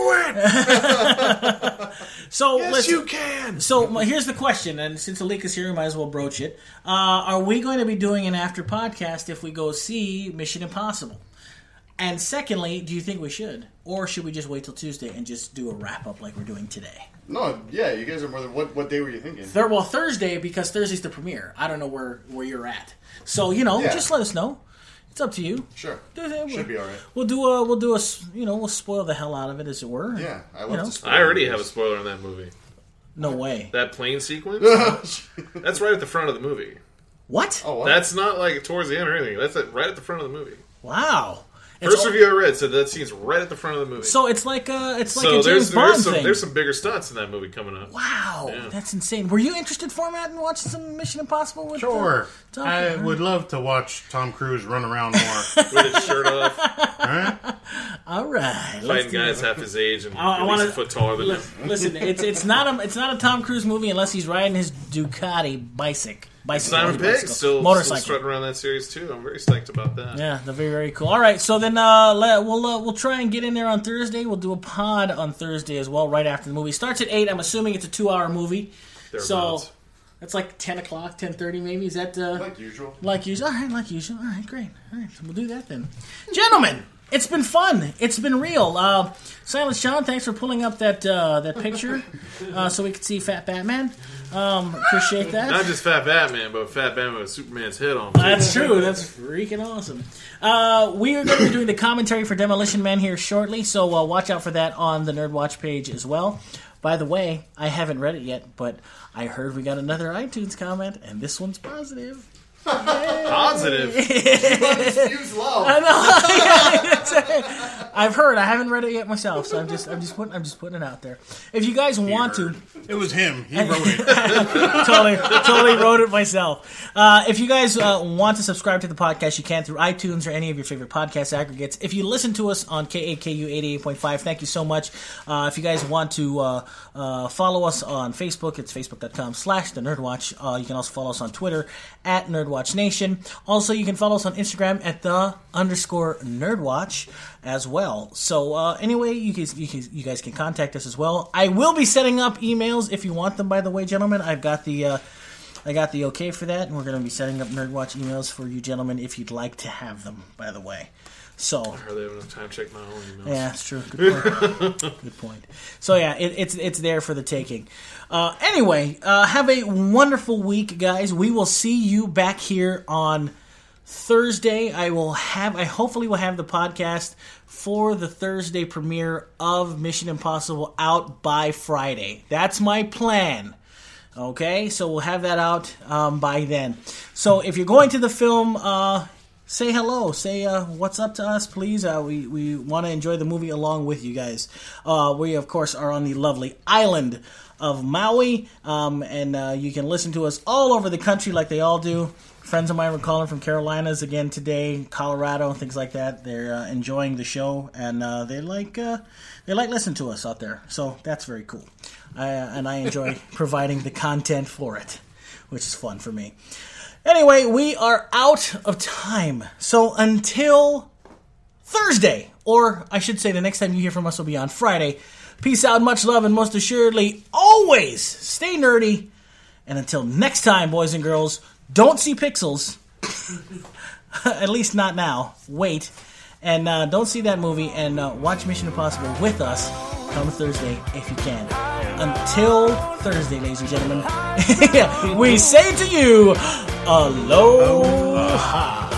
it. So Yes, listen, you can. So my- here's the question, and since Alika's here, we might as well broach it. Uh, are we going to be doing an after podcast if we go see Mission Impossible? And secondly, do you think we should, or should we just wait till Tuesday and just do a wrap up like we're doing today? No, yeah, you guys are more than. What what day were you thinking? Thir- well, Thursday because Thursday's the premiere. I don't know where, where you're at, so you know, Yeah. just let us know. It's up to you. Sure, Do it. should be all right. We'll do a we'll do a s- you know we'll spoil the hell out of it as it were. Yeah, I love You know? to spoil I already movies. have a spoiler on that movie. No way. That plane sequence. That's right at the front of the movie. What? Oh, what? That's not like towards the end or anything. That's at, right at the front of the movie. Wow. It's First all- review I read said that scene's right at the front of the movie. So it's like a it's like So a James there's Bond there's some thing. there's some bigger stunts in that movie coming up. Wow, Yeah. that's insane. Were you interested, Format, in watching some Mission Impossible? With Sure. Uh, Tom I Cruise? would love to watch Tom Cruise run around more. With his shirt off, Alright? All right, let's fighting do guys it. half his age and I- I at wanna- least a foot taller than him. Listen, listen, it's it's not a it's not a Tom Cruise movie unless he's riding his Ducati bicycle. Bicycle, Simon his Pegg bicycle. still, still motorcycle. strutting around that series too. I'm very psyched about that. Yeah, they're very very cool. All right, so then uh, let, we'll uh, we'll try and get in there on Thursday. We'll do a pod on Thursday as well, right after the movie starts at eight. I'm assuming it's a two hour movie, so Thereabouts. that's like ten o'clock, ten thirty maybe. Is that uh, like usual. Like usual. All right, like usual. All right, great. All right, so we'll do that then. Gentlemen, it's been fun. It's been real. Uh, Silent Sean, thanks for pulling up that uh, that picture uh, so we could see Fat Batman. Um, appreciate that. Not just Fat Batman, but Fat Batman with Superman's head on. That's true. That's freaking awesome. Uh, we are going to be doing the commentary for Demolition Man here shortly, so uh, watch out for that on the Nerd Watch page as well. By the way, I haven't read it yet, but I heard we got another iTunes comment, and this one's positive. Positive. Use love. I've heard. I haven't read it yet myself, so I'm just, I'm just putting, I'm just putting it out there. If you guys want to, It was him. He wrote it. totally, totally wrote it myself. Uh, if you guys uh, want to subscribe to the podcast, you can through iTunes or any of your favorite podcast aggregates. If you listen to us on K A K U eighty-eight point five, thank you so much. Uh, if you guys want to uh, uh, follow us on Facebook, it's facebook.com slash the Nerdwatch. Uh, you can also follow us on Twitter at Nerdwatch Nation. Also, you can follow us on Instagram at the underscore Nerdwatch as well. So uh, anyway, you guys, you guys, you guys can contact us as well. I will be setting up emails if you want them. By the way, gentlemen, I've got the uh, I got the okay for that, and we're going to be setting up Nerdwatch emails for you gentlemen if you'd like to have them. By the way, so. I hardly have enough time to check my own emails. Yeah, that's true. Good point. Good point. So yeah, it, it's it's there for the taking. Uh, anyway, uh, have a wonderful week, guys. We will see you back here on Thursday. I will have. I hopefully will have the podcast for the Thursday premiere of Mission Impossible out by Friday. That's my plan. Okay, so we'll have that out um, by then. So if you're going to the film, uh, say hello. Say uh, what's up to us, please. Uh, we we want to enjoy the movie along with you guys. Uh, we, of course, are on the lovely island of Maui, um, and uh, you can listen to us all over the country like they all do. Friends of mine were calling from Carolinas again today, Colorado, things like that. They're uh, enjoying the show, and uh, they like uh, they like listening to us out there. So that's very cool, I, uh, and I enjoy providing the content for it, which is fun for me. Anyway, we are out of time, so until Thursday, or I should say the next time you hear from us will be on Friday. Peace out, much love, and most assuredly, always stay nerdy. And until next time, boys and girls, don't see pixels. At least not now. Wait. And uh, don't see that movie, and uh, watch Mission Impossible with us come Thursday if you can. Until Thursday, ladies and gentlemen, we say to you, aloha.